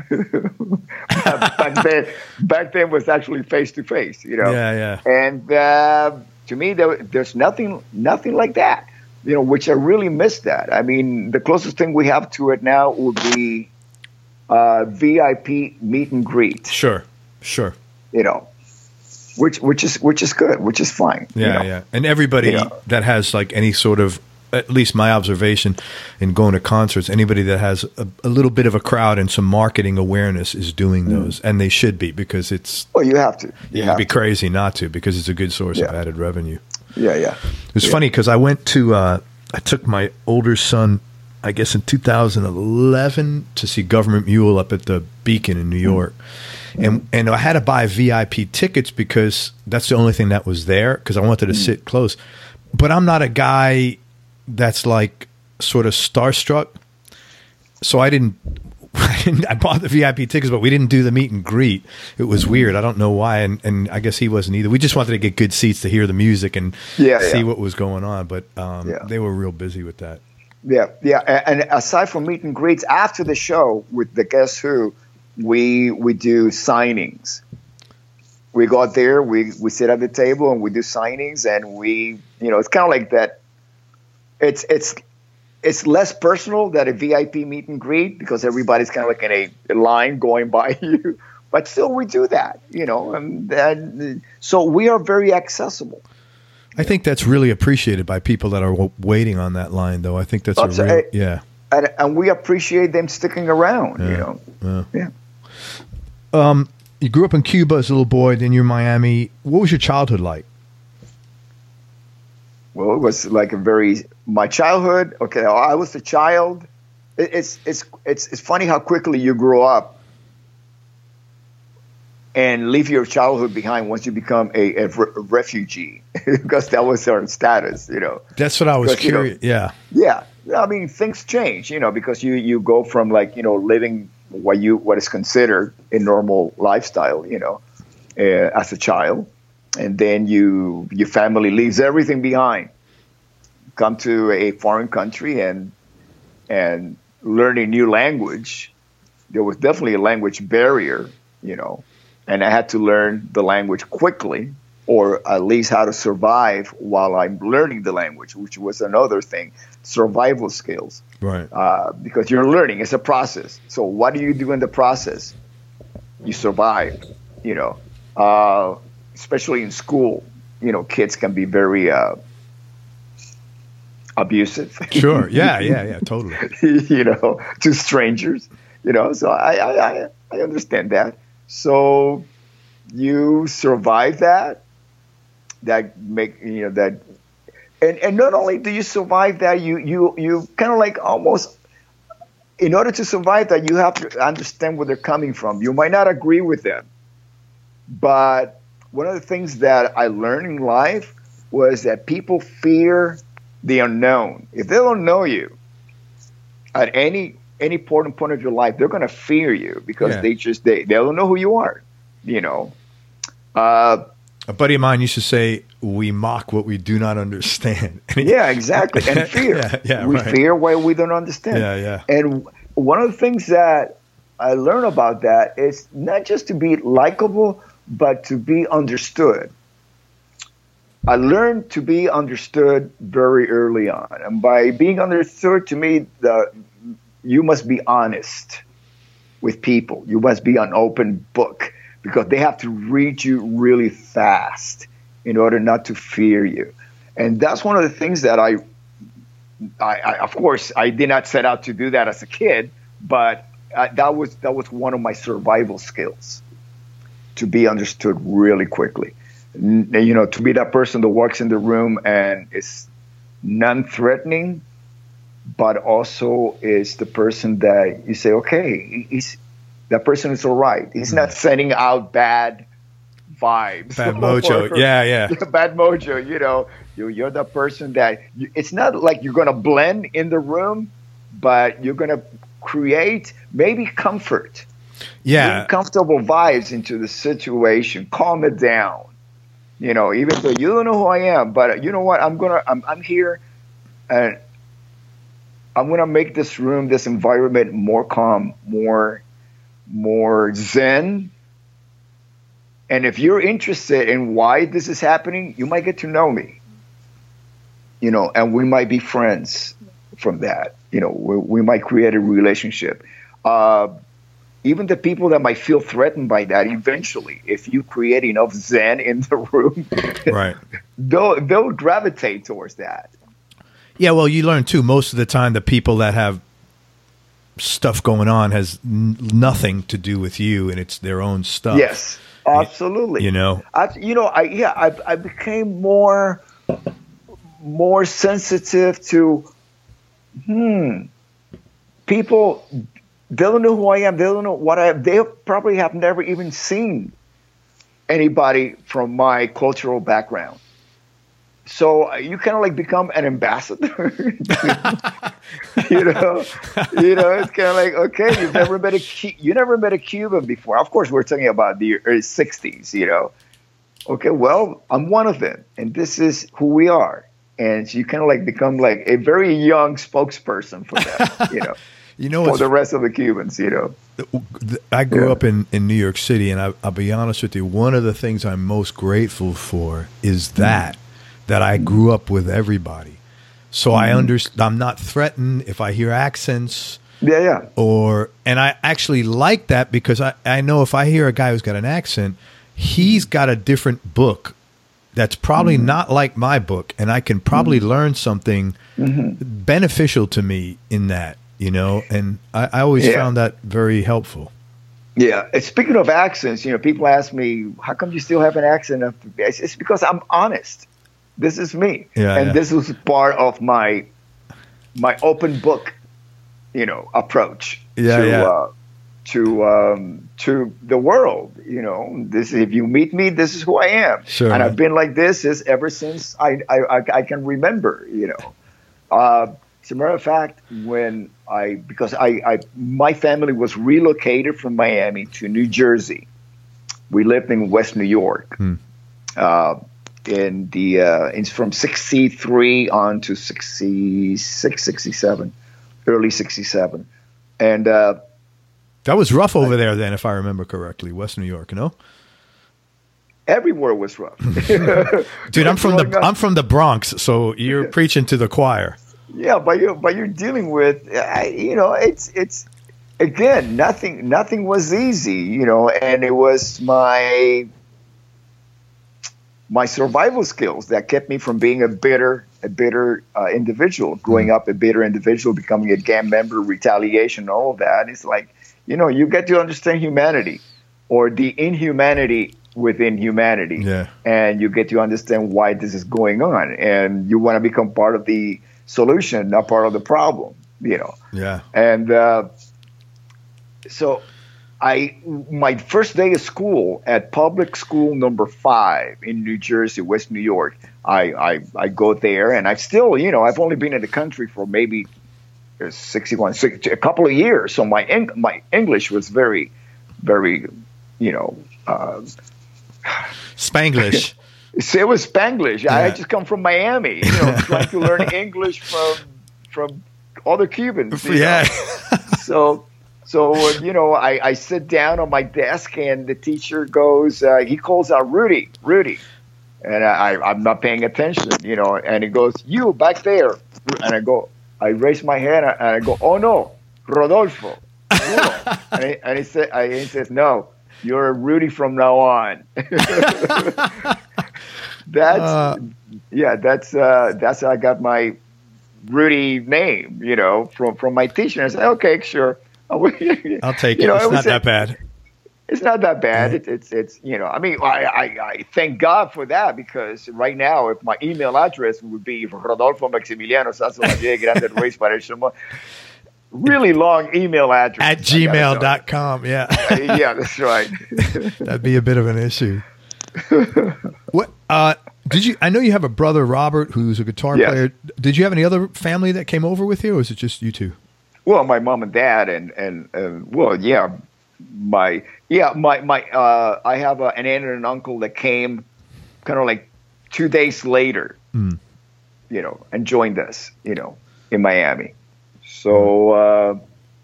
back then, back then was actually face to face, you know. Yeah, yeah. And uh, to me, there, there's nothing, nothing like that, you know. Which I really miss that. I mean, the closest thing we have to it now would be uh, V I P meet and greet. Sure, sure. You know, which which is which is good, which is fine. Yeah, you know? yeah. And everybody You know. that has like any sort of, at least my observation in going to concerts, anybody that has a, a little bit of a crowd and some marketing awareness is doing those, and they should be, because it's Well, you have to. You you'd have be to. crazy not to, because it's a good source of Yeah. added revenue. Yeah, yeah. It was funny because I went to, uh, I took my older son, I guess in two thousand eleven, to see Government Mule up at the Beacon in New York. And and I had to buy V I P tickets because that's the only thing that was there, because I wanted to sit close. But I'm not a guy that's like sort of starstruck. So I didn't, I didn't, I bought the V I P tickets, but we didn't do the meet and greet. It was weird. I don't know why. And, and I guess he wasn't either. We just wanted to get good seats to hear the music and Yeah, see yeah. what was going on. But um, Yeah. they were real busy with that. Yeah, yeah. A- And aside from meet and greets, after the show with the Guess Who, we we do signings. We go out there, we, we sit at the table and we do signings, and we, you know, it's kind of like that. It's it's it's less personal than a V I P meet and greet, because everybody's kind of like in a, a line going by you. But still, we do that, you know, and, and so we are very accessible. I think that's really appreciated by people that are w- waiting on that line, though. I think that's That's a real, a- yeah. And, and we appreciate them sticking around, you Yeah. know. Yeah. Yeah. Um, you grew up in Cuba as a little boy, then you're in Miami. What was your childhood like? Well, it was like a very my childhood. Okay, I was a child. It, it's it's it's it's funny how quickly you grow up and leave your childhood behind once you become a, a re- refugee, because that was our status, you know. That's what I was Because, you know, curious. Yeah. Yeah, I mean things change, you know, because you you go from like you know living what you what is considered a normal lifestyle, you know, uh, as a child, and then you your family leaves everything behind, come to a foreign country and and learn a new language. There was definitely a language barrier, you know, and I had to learn the language quickly. or at least how to survive while I'm learning the language, which was another thing, survival skills. Right. Uh, because you're learning, it's a process. So what do you do in the process? You survive, you know, uh, especially in school. You know, kids can be very uh, abusive. Sure. Yeah, yeah, yeah, totally. You know, to strangers, you know, so I, I, I, I understand that. So you survive that, that make, you know, that, and, and not only do you survive that, you, you, you kind of like almost, in order to survive that, you have to understand where they're coming from. You might not agree with them, but one of the things that I learned in life was that people fear the unknown. If they don't know you at any any important point of your life, they're going to fear you because yeah. they just they, they don't know who you are. You know, uh, a buddy of mine used to say, "We mock what we do not understand." Yeah, exactly, and fear. yeah, yeah, we right. fear what we don't understand. Yeah, yeah. And one of the things that I learned about that is not just to be likable, but to be understood. I learned to be understood very early on. And by being understood, to me, the, you must be honest with people. You must be an open book because they have to read you really fast in order not to fear you. And that's one of the things that I, I, I of course, I did not set out to do that as a kid, but uh, that was that was one of my survival skills, to be understood really quickly. You know, to be that person that walks in the room and is non-threatening, but also is the person that you say, okay, he's, that person is all right. He's not sending out bad vibes. Bad mojo. Or, yeah, yeah. Bad mojo, you know. You're, you're the person that, you, it's not like you're going to blend in the room, but you're going to create maybe comfort. Yeah. Bring comfortable vibes into the situation. Calm it down. You know, even though you don't know who I am, but you know what? I'm gonna, I'm, I'm here, and I'm gonna make this room, this environment more calm, more, more zen. And if you're interested in why this is happening, you might get to know me. You know, and we might be friends from that. You know, we, we might create a relationship. Uh, Even the people that might feel threatened by that, eventually, if you create enough zen in the room, right, they'll they'll gravitate towards that. Yeah, well, you learn too. Most of the time, the people that have stuff going on has n- nothing to do with you, and it's their own stuff. Yes, absolutely. You know, I, you know, I yeah, I, I became more more sensitive to hmm people. They don't know who I am. They don't know what I am. They probably have never even seen anybody from my cultural background. So you kind of like become an ambassador. you know, you know, it's kind of like, okay, you've never met a you never met a Cuban before. Of course, we're talking about the early sixties. You know, okay, well, I'm one of them, and this is who we are. And so you kind of like become like a very young spokesperson for them. You know. You know, for the rest of the Cubans, you know. I grew yeah. up in, in New York City, and I, I'll be honest with you, one of the things I'm most grateful for is that, mm-hmm. that I grew up with everybody. So mm-hmm. I understand, I'm not threatened if I hear accents. Yeah, yeah. Or, and I actually like that because I, I know if I hear a guy who's got an accent, he's got a different book that's probably mm-hmm. not like my book, and I can probably mm-hmm. learn something mm-hmm. beneficial to me in that. You know, and I, I always yeah. found that very helpful. Yeah. And speaking of accents, you know, people ask me, how come you still have an accent? It's, it's because I'm honest. This is me. Yeah, and yeah. this was part of my my open book, you know, approach yeah, to yeah. Uh, to um, to the world. You know, this if you meet me, this is who I am. Sure, and man. I've been like this is ever since I I, I, I can remember, you know. Uh, As a matter of fact, when I, because I, I, my family was relocated from Miami to New Jersey. We lived in West New York. Hmm. Uh, in the, uh, it's from sixty-three on to sixty-six, sixty-seven, early sixty-seven. And, uh, that was rough over I, there then, if I remember correctly, West New York, no? everywhere was rough. Dude, I'm from the I'm from the Bronx, so you're preaching to the choir. Yeah, but you but you're dealing with, uh, you know, it's it's again nothing nothing was easy, you know, and it was my my survival skills that kept me from being a bitter a bitter uh, individual, growing up a bitter individual, becoming a gang member, retaliation, all of that. It's like, you know, you get to understand humanity or the inhumanity within humanity, yeah. and you get to understand why this is going on, and you want to become part of the solution, not part of the problem, you know. Yeah. And uh, so I, my first day of school at public school number five in New Jersey, West New York, I, I, I go there, and I still, you know, I've only been in the country for maybe sixty-one, sixty, a couple of years. So my, my English was very, very, you know, uh, Spanglish. It was Spanglish. Yeah. I just come from Miami, you know, trying to learn English from from other Cubans. Yeah. so, so uh, you know, I, I sit down on my desk, and the teacher goes, uh, he calls out Rudy, Rudy, and I, I'm not paying attention, you know, and he goes, you back there, and I go, I raise my hand, and I go, oh no, Rodolfo, and, he, and he said, I, he says, no. You're Rudy from now on. that's uh, yeah. That's uh, that's how I got my Rudy name. You know, from from my teacher. I said, okay, sure. I'll take it. You know, it's it not that a, bad. It's not that bad. It, it's it's you know. I mean, I, I I thank God for that, because right now, if my email address would be Rodolfo Maximiliano Sazolaje Grande Ruiz para el Shamo, really long email address. At gmail dot com, yeah. Yeah, that's right. That'd be a bit of an issue. What uh, did you I know you have a brother, Robert, who's a guitar yes. player. Did you have any other family that came over with you, or was it just you two? Well, my mom and dad, and and, and well, yeah, my yeah, my my uh, I have a, an aunt and an uncle that came kind of like two days later, mm. you know, and joined us, you know, in Miami. So, uh,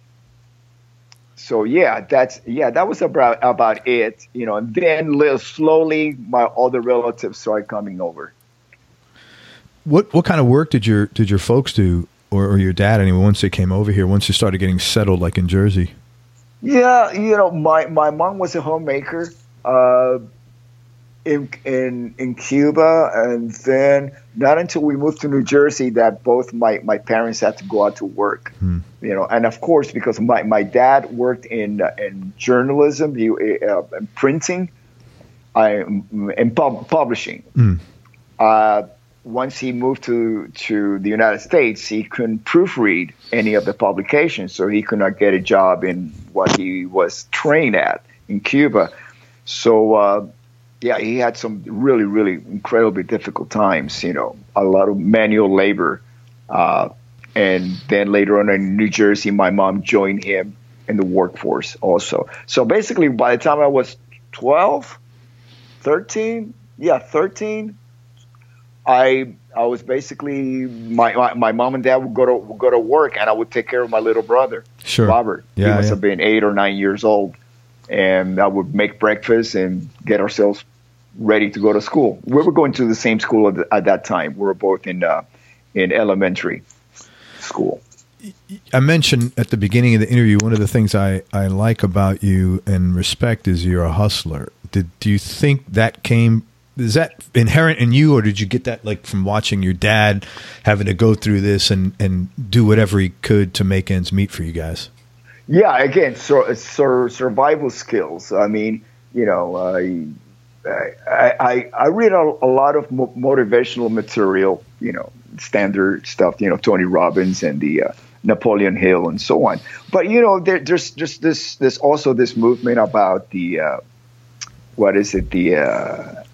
so yeah, that's yeah, that was about about it, you know. And then little slowly, my other relatives started coming over. What what kind of work did your did your folks do, or, or your dad anyway? Once they came over here, once you started getting settled, like in Jersey. Yeah, you know, my my mom was a homemaker uh, in in in Cuba, and then not until we moved to New Jersey that both my, my parents had to go out to work. Hmm. You know, and of course, because my, my dad worked in uh, in journalism, he, uh, in printing, I in pub, publishing. Hmm. Uh, once he moved to to the United States, he couldn't proofread any of the publications, so he could not get a job in what he was trained at in Cuba. So. Uh, Yeah, he had some really, really incredibly difficult times, you know, a lot of manual labor. Uh, and then later on in New Jersey, my mom joined him in the workforce also. So basically, by the time I was twelve, thirteen, yeah, thirteen, I I was basically, my, my, my mom and dad would go to would go to work, and I would take care of my little brother, sure. Robert. Yeah, he must yeah. have been eight or nine years old. And I would make breakfast and get ourselves ready to go to school. We were going to the same school at, the, at that time. We were both in uh, in elementary school. I mentioned at the beginning of the interview, one of the things I, I like about you and respect is you're a hustler. Did do you think that came, is that inherent in you, or did you get that like from watching your dad having to go through this and, and do whatever he could to make ends meet for you guys? Yeah, again, so, so survival skills. I mean, you know, I I, I, I read a, a lot of mo- motivational material, you know, standard stuff, you know, Tony Robbins and the uh, Napoleon Hill and so on. But, you know, there, there's just this, there's also this movement about the, uh, what is it, the, uh,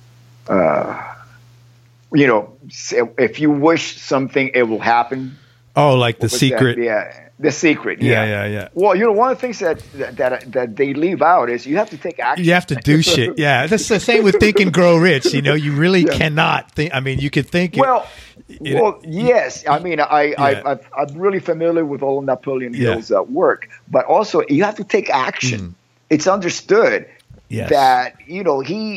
uh, you know, if you wish something, it will happen. Oh, like The Secret. That? Yeah. The Secret, yeah. yeah, yeah, yeah. Well, you know, one of the things that, that that they leave out is you have to take action. You have to do shit. Yeah, that's the same with Think and Grow Rich. You know, you really yeah. cannot think. I mean, you could think. Well, it, well, it, yes. I mean, I, yeah. I, I've, I'm really familiar with all of Napoleon Hill's yeah. uh, work, but also you have to take action. Mm. It's understood yes. that you know he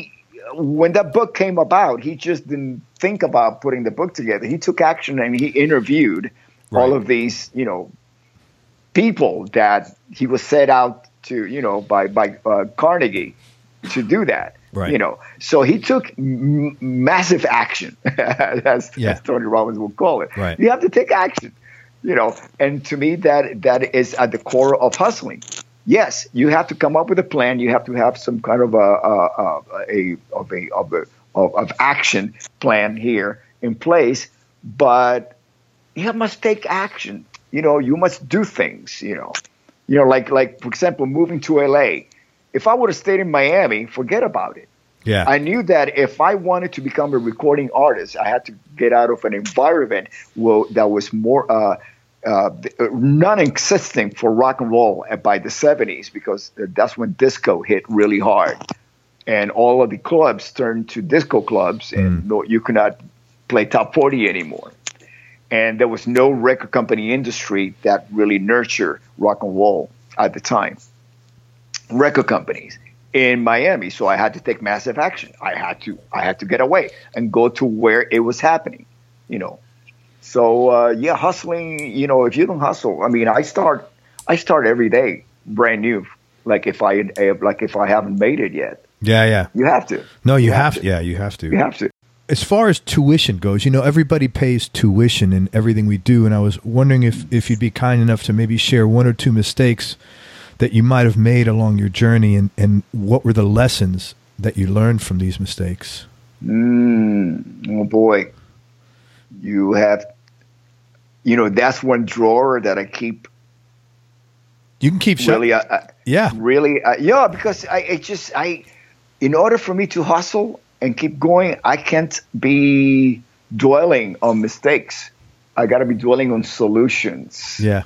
when that book came about, he just didn't think about putting the book together. He took action and he interviewed right. all of these, you know, people that he was set out to, you know, by by uh, Carnegie to do that. Right. You know, so he took m- massive action, as, yeah. as Tony Robbins will call it. Right. You have to take action, you know, and to me that that is at the core of hustling. Yes, you have to come up with a plan. You have to have some kind of a, a, a, of a of a of, of action plan here in place, but you must take action. You know, you must do things. You know, you know, like like for example, moving to L A. If I would have stayed in Miami, forget about it. Yeah. I knew that if I wanted to become a recording artist, I had to get out of an environment well, that was more uh, uh, non-existing for rock and roll by the seventies, because that's when disco hit really hard. And all of the clubs turned to disco clubs, and mm. no, you could not play top forty anymore. And there was no record company industry that really nurtured rock and roll at the time. Record companies in Miami, so I had to take massive action. I had to, I had to get away and go to where it was happening, you know. So uh, yeah, hustling. You know, if you don't hustle, I mean, I start, I start every day brand new. Like if I, like if I haven't made it yet. Yeah, yeah. You have to. No, you, you have, have to. Yeah, you have to. You have to. As far as tuition goes, you know, everybody pays tuition in everything we do, and I was wondering if if you'd be kind enough to maybe share one or two mistakes that you might have made along your journey, and, and what were the lessons that you learned from these mistakes? Mm, oh, boy. You have, you know, that's one drawer that I keep. You can keep really, shut- uh, yeah. Really, uh, yeah, because I it just, I, in order for me to hustle and keep going, I can't be dwelling on mistakes. I got to be dwelling on solutions. Yeah.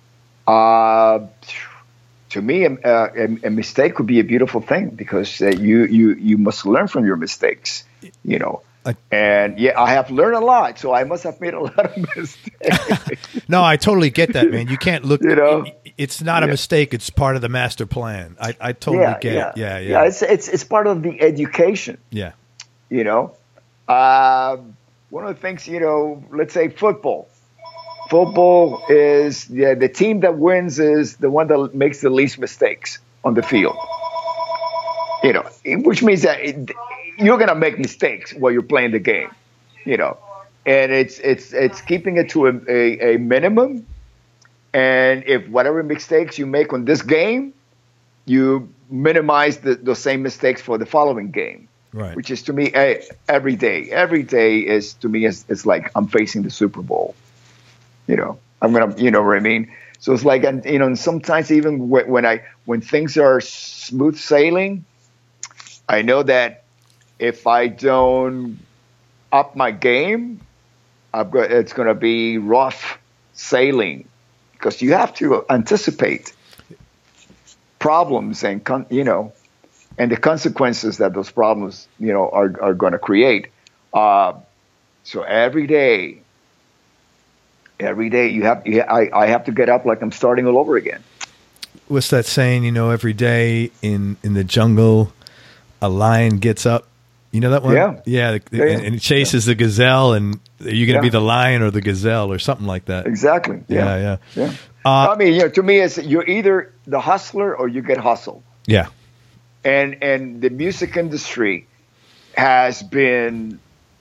Uh, To me, a, a, a mistake could be a beautiful thing, because uh, you, you you must learn from your mistakes, you know. I, and yeah, I have learned a lot, so I must have made a lot of mistakes. No, I totally get that, man. You can't look. You know, it, it's not yeah. a mistake; it's part of the master plan. I, I totally yeah, get yeah. it. Yeah, yeah. Yeah, it's it's it's part of the education. Yeah. You know, uh, one of the things, you know, let's say football. Football is yeah, the team that wins is the one that makes the least mistakes on the field. You know, which means that it, you're gonna make mistakes while you're playing the game. You know, and it's it's it's keeping it to a, a, a minimum. And if whatever mistakes you make on this game, you minimize the, the same mistakes for the following game. Right. Which is to me a, every day. Every day is to me is it's like I'm facing the Super Bowl. You know, I'm gonna, you know what I mean. So it's like, and you know, and sometimes even when I when things are smooth sailing, I know that if I don't up my game, I've got it's gonna be rough sailing, because you have to anticipate problems and con- you know, and the consequences that those problems you know are are going to create. Uh, so every day. Every day you have, you, I, I have to get up like I'm starting all over again. What's that saying? You know, every day in, in the jungle, a lion gets up. You know that one? Yeah. Yeah. The, yeah, yeah. And, and it chases yeah. the gazelle, and are you going to yeah. be the lion or the gazelle or something like that? Exactly. Yeah. Yeah. yeah. yeah. Uh, I mean, you know, to me, it's you're either the hustler or you get hustled. Yeah. And and the music industry has been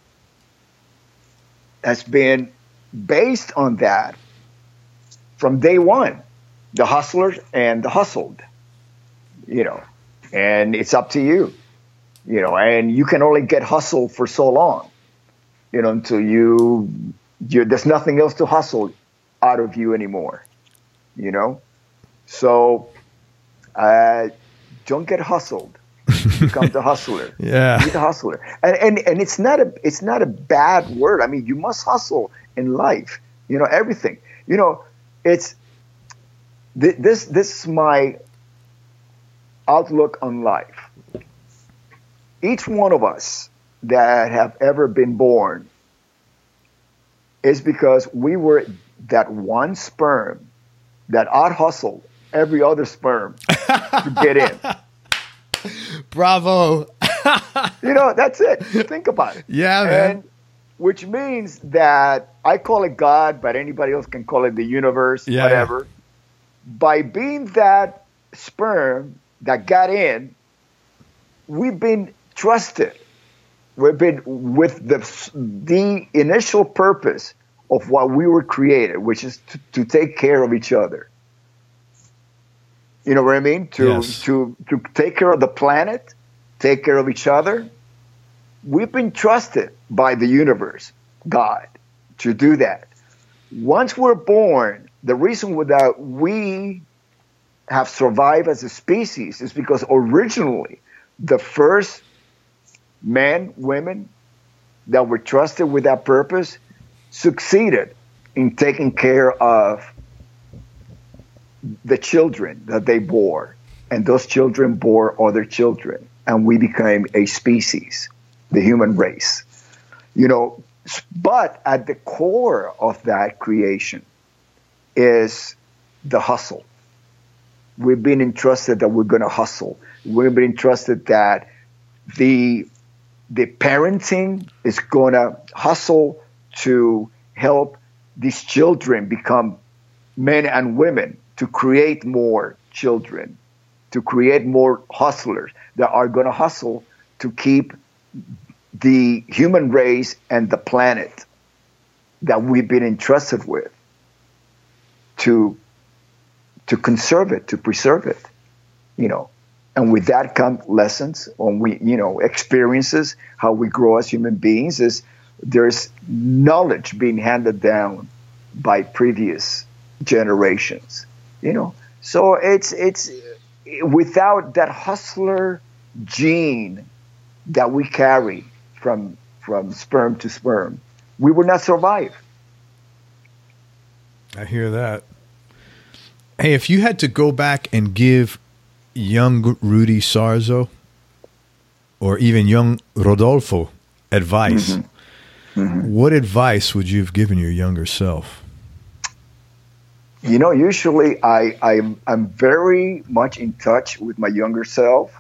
has been. based on that from day one, the hustler and the hustled, you know, and it's up to you, you know, and you can only get hustled for so long, you know, until you, you there's nothing else to hustle out of you anymore, you know, so uh, don't get hustled. Become the hustler. Yeah, be the hustler, and and and it's not a it's not a bad word. I mean, you must hustle in life. You know, everything. You know, it's th- this this is my outlook on life. Each one of us that have ever been born is because we were that one sperm that out hustled every other sperm to get in. Bravo. You know, that's it. Think about it. Yeah, man. And which means that I call it God, but anybody else can call it the universe, yeah, whatever. Yeah. By being that sperm that got in, we've been trusted. We've been with the the initial purpose of what we were created, which is to, to take care of each other. You know what I mean? To yes. to to take care of the planet, take care of each other. We've been trusted by the universe, God, to do that. Once we're born, the reason that we have survived as a species is because originally the first men, women that were trusted with that purpose succeeded in taking care of the children that they bore. And those children bore other children. And we became a species, the human race. You know, but at the core of that creation is the hustle. We've been entrusted that we're going to hustle. We've been entrusted that the the parenting is going to hustle to help these children become men and women, to create more children, to create more hustlers that are going to hustle to keep the human race and the planet that we've been entrusted with, to to conserve it, to preserve it, you know. And with that come lessons, on we, you know, experiences, how we grow as human beings. Is there's knowledge being handed down by previous generations, you know. So it's it's without that hustler gene that we carry from from sperm to sperm, we would not survive. I hear that. Hey, if you had to go back and give young Rudy Sarzo or even young Rodolfo advice, mm-hmm. Mm-hmm. what advice would you have given your younger self? You know, usually I, I'm, I'm very much in touch with my younger self.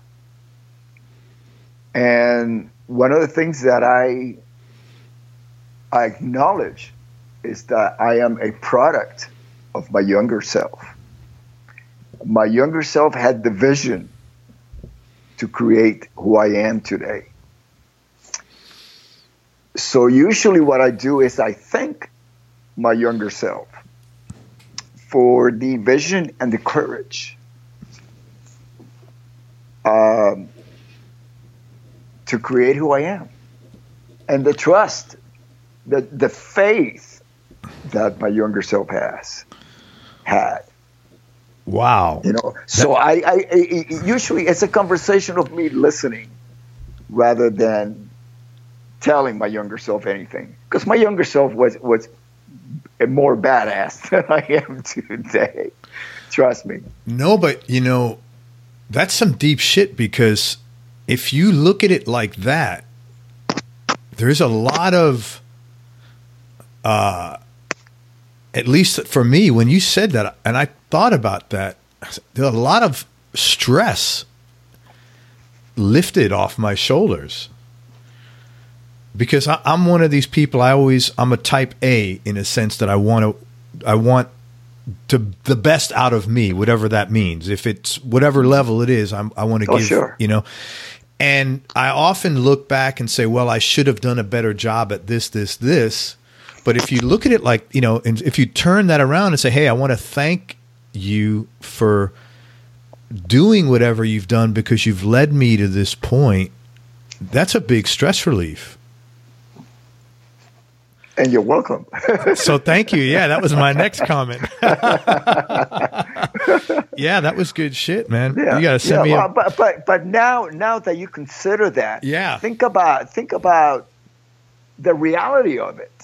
And one of the things that I, I acknowledge is that I am a product of my younger self. My younger self had the vision to create who I am today. So usually what I do is I thank my younger self for the vision and the courage um, to create who I am, and the trust, the the faith that my younger self has had. Wow. You know, so I, I, I usually it's a conversation of me listening rather than telling my younger self anything, because my younger self was was a more badass than I am today. Trust me. No, but you know, that's some deep shit, because if you look at it like that, there's a lot of, uh, at least for me, when you said that, and I thought about that, there's a lot of stress lifted off my shoulders. Because I, I'm one of these people, I always, I'm a type A in a sense that I want to, I want to the best out of me, whatever that means. If it's whatever level it is, I'm, I want to oh, give, sure. you know. And I often look back and say, well, I should have done a better job at this, this, this. But if you look at it like, you know, and if you turn that around and say, hey, I want to thank you for doing whatever you've done because you've led me to this point, that's a big stress relief. And you're welcome. So thank you. Yeah, that was my next comment. Yeah, that was good shit, man. Yeah, you got to send yeah, me well, a- but but but now now that you consider that, Yeah. think about think about the reality of it.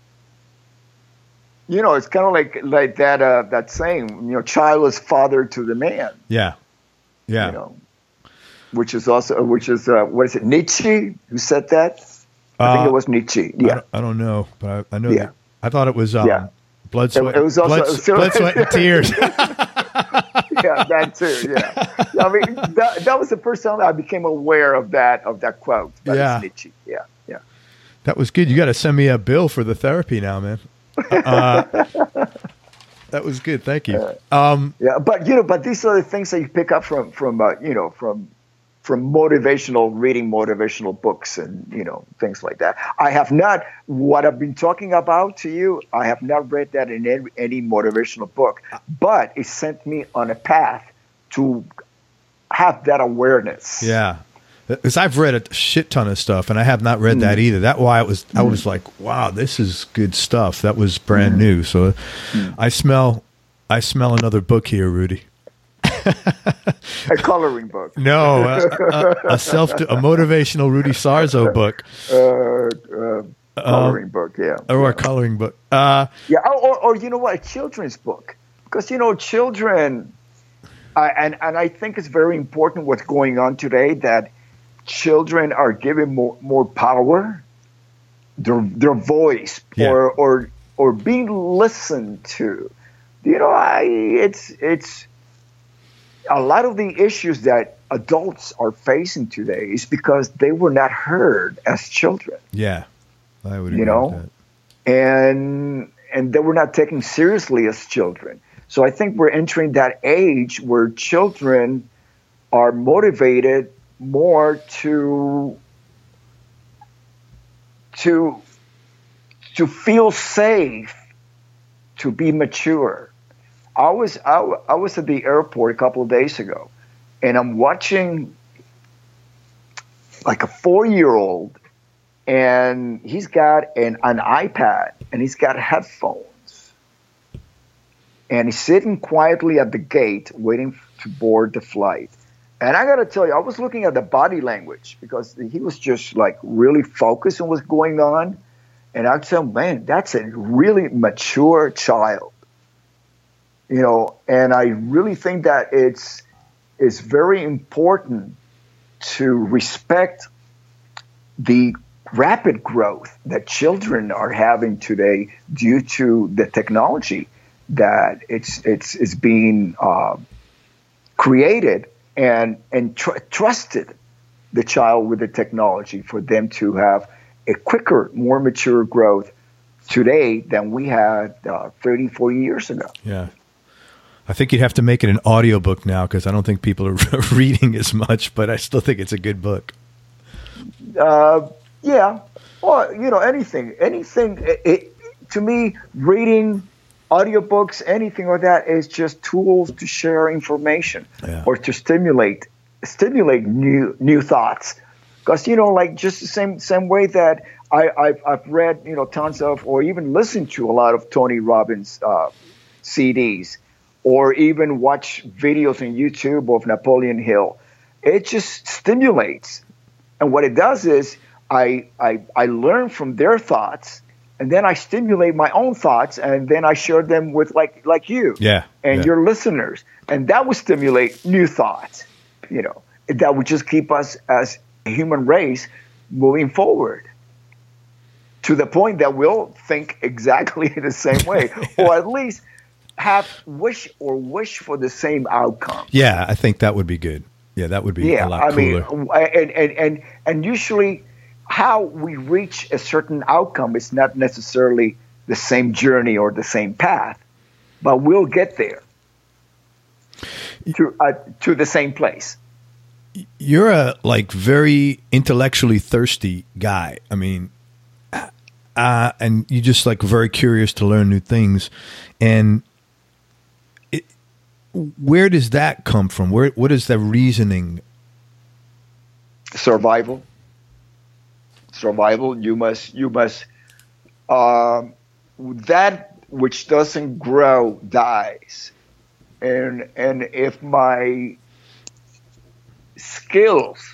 You know, it's kind of like like that uh, that saying, you know, child is father to the man. Yeah. Yeah. You know, which is also which is uh, what is it, Nietzsche who said that? I think Uh, it was Nietzsche. I Yeah. don't, I don't know, but I, I know. Yeah. That, I thought it was um, Yeah. blood, sweat, it was also- blood, so- blood, sweat, and tears. yeah, that too. Yeah, I mean, that, that was the first time I became aware of that of that quote. By Yeah. Nietzsche. Yeah, yeah. That was good. You got to send me a bill for the therapy now, man. Uh, that was good. Thank you. Um, yeah, but you know, but these are the things that you pick up from from uh, you know from from motivational reading, motivational books, and you know things like that. I have not what I've been talking about to you. I have not read that in any, any motivational book, but it sent me on a path to have that awareness. yeah. Because I've read a shit ton of stuff, and I have not read mm. that either. That why it was. I was like, "Wow, this is good stuff." That was brand mm. new. So, mm. I smell, I smell another book here, Rudy. A coloring book. No, a, a, a self, a motivational Rudy Sarzo book. Uh, uh, coloring um, book, yeah. Or yeah. a coloring book. Uh, yeah, or, or, or you know what, a children's book, because you know children, uh, and and I think it's very important what's going on today that. Children are given more, more power, their their voice, yeah. or or or being listened to. You know, I it's it's a lot of the issues that adults are facing today is because they were not heard as children. Yeah, I would agree you know, with that. and and they were not taken seriously as children. So I think we're entering that age where children are motivated more to to to feel safe, to be mature. I was I, I was at the airport a couple of days ago, and I'm watching like a four-year-old, and he's got an, an iPad, and he's got headphones, and he's sitting quietly at the gate waiting to board the flight. And I got to tell you, I was looking at the body language because he was just like really focused on what's going on. And I said, man, that's a really mature child, you know, and I really think that it's, it's very important to respect the rapid growth that children are having today due to the technology that it's, it's, it's being uh, created. And and tr- trusted the child with the technology for them to have a quicker, more mature growth today than we had uh, thirty, forty years ago. Yeah. I think you'd have to make it an audiobook now because I don't think people are reading as much, but I still think it's a good book. Uh, yeah. Or, you know, anything. Anything. It, it, to me, reading audiobooks, anything like that is just tools to share information yeah. or to stimulate stimulate new new thoughts. Because, you know, like just the same same way that I, I've, I've read, you know, tons of or even listened to a lot of Tony Robbins uh, C Ds or even watch videos on YouTube of Napoleon Hill. It just stimulates. And what it does is I I, I learn from their thoughts. And then I stimulate my own thoughts, and then I share them with like like you yeah, and yeah. your listeners, and that would stimulate new thoughts. You know, that would just keep us as a human race moving forward to the point that we'll think exactly the same way, yeah. or at least have wish or wish for the same outcome. Yeah, I think that would be good. Yeah, that would be yeah, a lot I cooler. mean, and and and and usually. How we reach a certain outcome is not necessarily the same journey or the same path, but we'll get there to uh, to the same place. You're a like very intellectually thirsty guy. I mean, uh, and you just like very curious to learn new things. And it, where does that come from? Where what is the reasoning? Survival. Survival. You must. You must. Um, that which doesn't grow dies, and and if my skills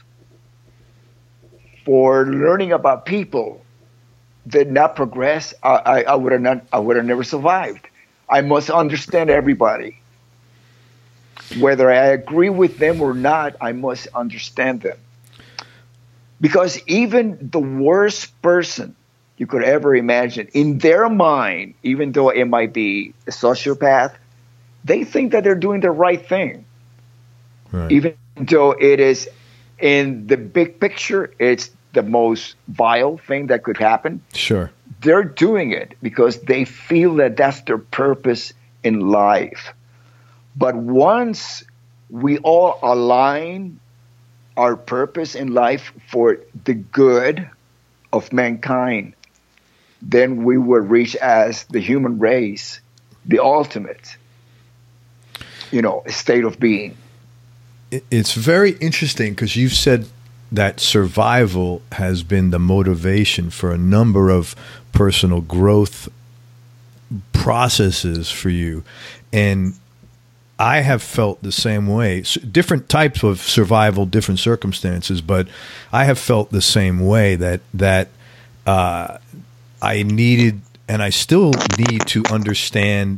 for learning about people did not progress, I, I, I would have not. I would have never survived. I must understand everybody, whether I agree with them or not. I must understand them. Because even the worst person you could ever imagine, in their mind, even though it might be a sociopath, they think that they're doing the right thing. Right. Even though it is, in the big picture, it's the most vile thing that could happen. Sure. They're doing it because they feel that that's their purpose in life. But once we all align our purpose in life for the good of mankind, then we will reach as the human race the ultimate, you know, state of being. It's very interesting because you've said that survival has been the motivation for a number of personal growth processes for you. And I have felt the same way. S- different types of survival, different circumstances, but I have felt the same way that that uh, I needed, and I still need to understand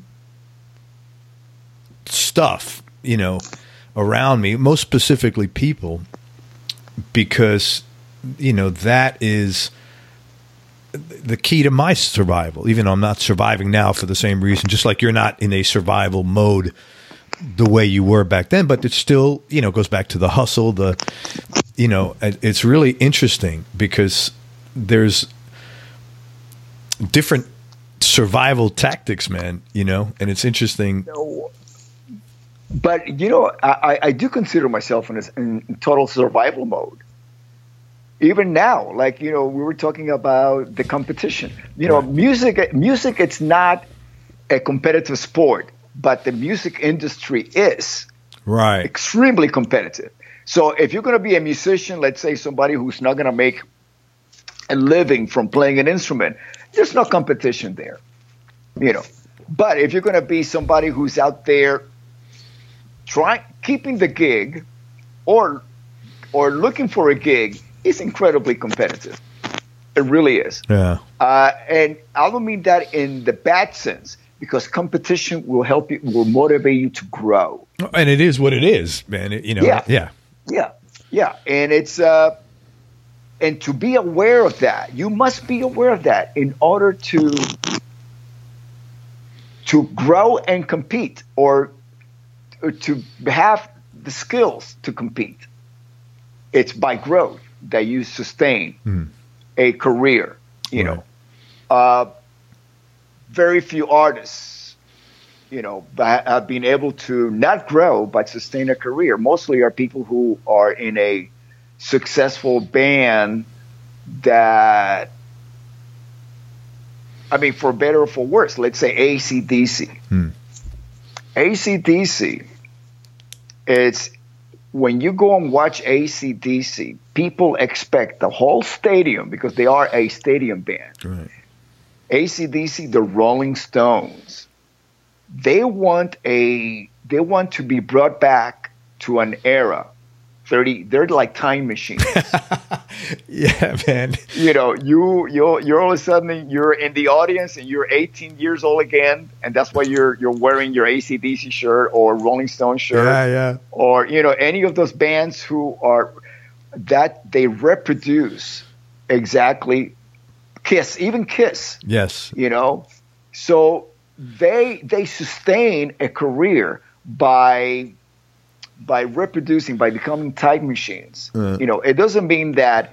stuff, you know, around me, most specifically people, because, you know, that is the key to my survival. Even though I'm not surviving now for the same reason, just like you're not in a survival mode the way you were back then, but it's still, you know, goes back to the hustle, the, you know, it's really interesting because there's different survival tactics, man, you know, and it's interesting. But, you know, I, I do consider myself in, a, in total survival mode. Even now, like, you know, we were talking about the competition. You know, Right. music, music, it's not a competitive sport, but the music industry is Right. extremely competitive. So if you're going to be a musician, let's say somebody who's not going to make a living from playing an instrument, there's no competition there, you know. But if you're going to be somebody who's out there trying, keeping the gig or or looking for a gig, is incredibly competitive. It really is. Yeah. Uh, and I don't mean that in the bad sense, because competition will help you, will motivate you to grow. And it is what it is, man. It, you know, Yeah. yeah. Yeah, yeah. And it's uh, and to be aware of that, you must be aware of that in order to to grow and compete, or, or to have the skills to compete. It's by growth that you sustain Mm. a career, you Right. know. Uh, very few artists, you know, ba- have been able to not grow but sustain a career. Mostly are people who are in a successful band that, I mean, for better or for worse, let's say A C D C. Hmm. A C D C, it's when you go and watch A C D C, people expect the whole stadium, because they are a stadium band. Right. A C D C, the Rolling Stones, they want a they want to be brought back to an era. thirty they're like time machines. Yeah, man. You know, you you you're all of a sudden you're in the audience and you're eighteen years old again, and that's why you're you're wearing your A C D C shirt or Rolling Stone shirt. Yeah, yeah. Or, you know, any of those bands who are that they reproduce exactly Kiss, even Kiss. Yes. You know, so they they sustain a career by by reproducing, by becoming time machines. Uh. You know, it doesn't mean that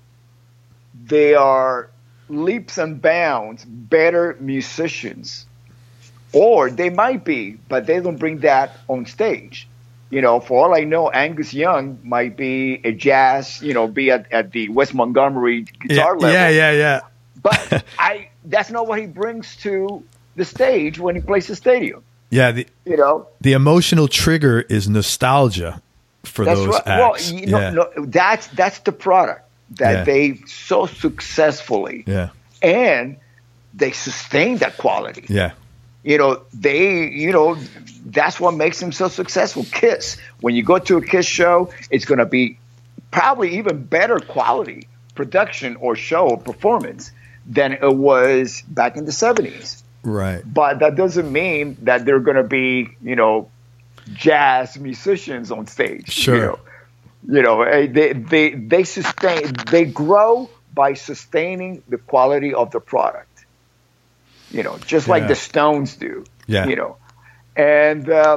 they are leaps and bounds better musicians, or they might be, but they don't bring that on stage. You know, for all I know, Angus Young might be a jazz, you know, be at, at the Wes Montgomery guitar Yeah, level. yeah, yeah, yeah. But I that's not what he brings to the stage when he plays the stadium. Yeah, the You know, the emotional trigger is nostalgia for that's those right. acts. Well, you know, yeah. no, that's that's the product that Yeah. they so successfully yeah. and they sustain that quality. Yeah. You know, they, you know, that's what makes them so successful. Kiss. When you go to a Kiss show, it's going to be probably even better quality production or show or performance than it was back in the seventies. Right. But that doesn't mean that they're going to be, you know, jazz musicians on stage. Sure. You know, you know eh, they, they, they sustain, they grow by sustaining the quality of the product. You know, just like Yeah. the Stones do. Yeah. You know, And uh,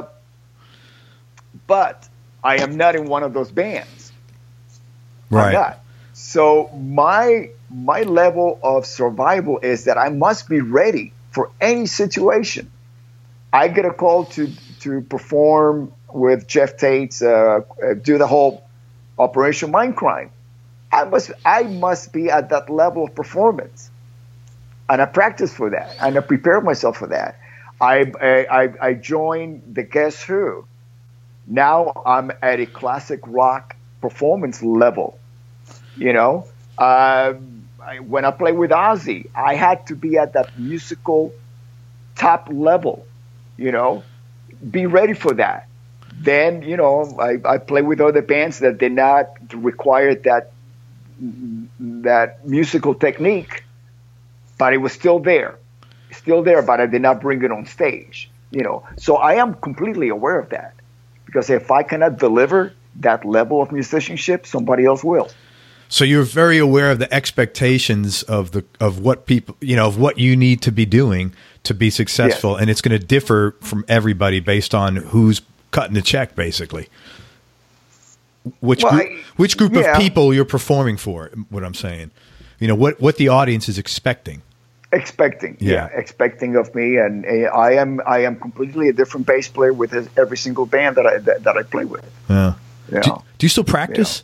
but I am not in one of those bands. Right. I'm not. So my my level of survival is that I must be ready for any situation. I get a call to to perform with Jeff Tate's uh, do the whole Operation Mindcrime. I must I must be at that level of performance, and I practice for that, and I prepare myself for that. I I, I joined the Guess Who. Now I'm at a classic rock performance level. You know, uh, I, when I play with Ozzy, I had to be at that musical top level. You know, be ready for that. Then, you know, I, I play with other bands that did not require that that musical technique, but it was still there, still there. But I did not bring it on stage. You know, so I am completely aware of that, because if I cannot deliver that level of musicianship, somebody else will. So you're very aware of the expectations of the of what people, you know, of what you need to be doing to be successful, yes. And it's going to differ from everybody based on who's cutting the check, basically. Which well, group, I, which group yeah. of people you're performing for? What I'm saying, you know, what what the audience is expecting. Expecting, yeah, yeah expecting of me, and uh, I am I am completely a different bass player with every single band that I that, that I play with. Yeah. You do, do you still practice?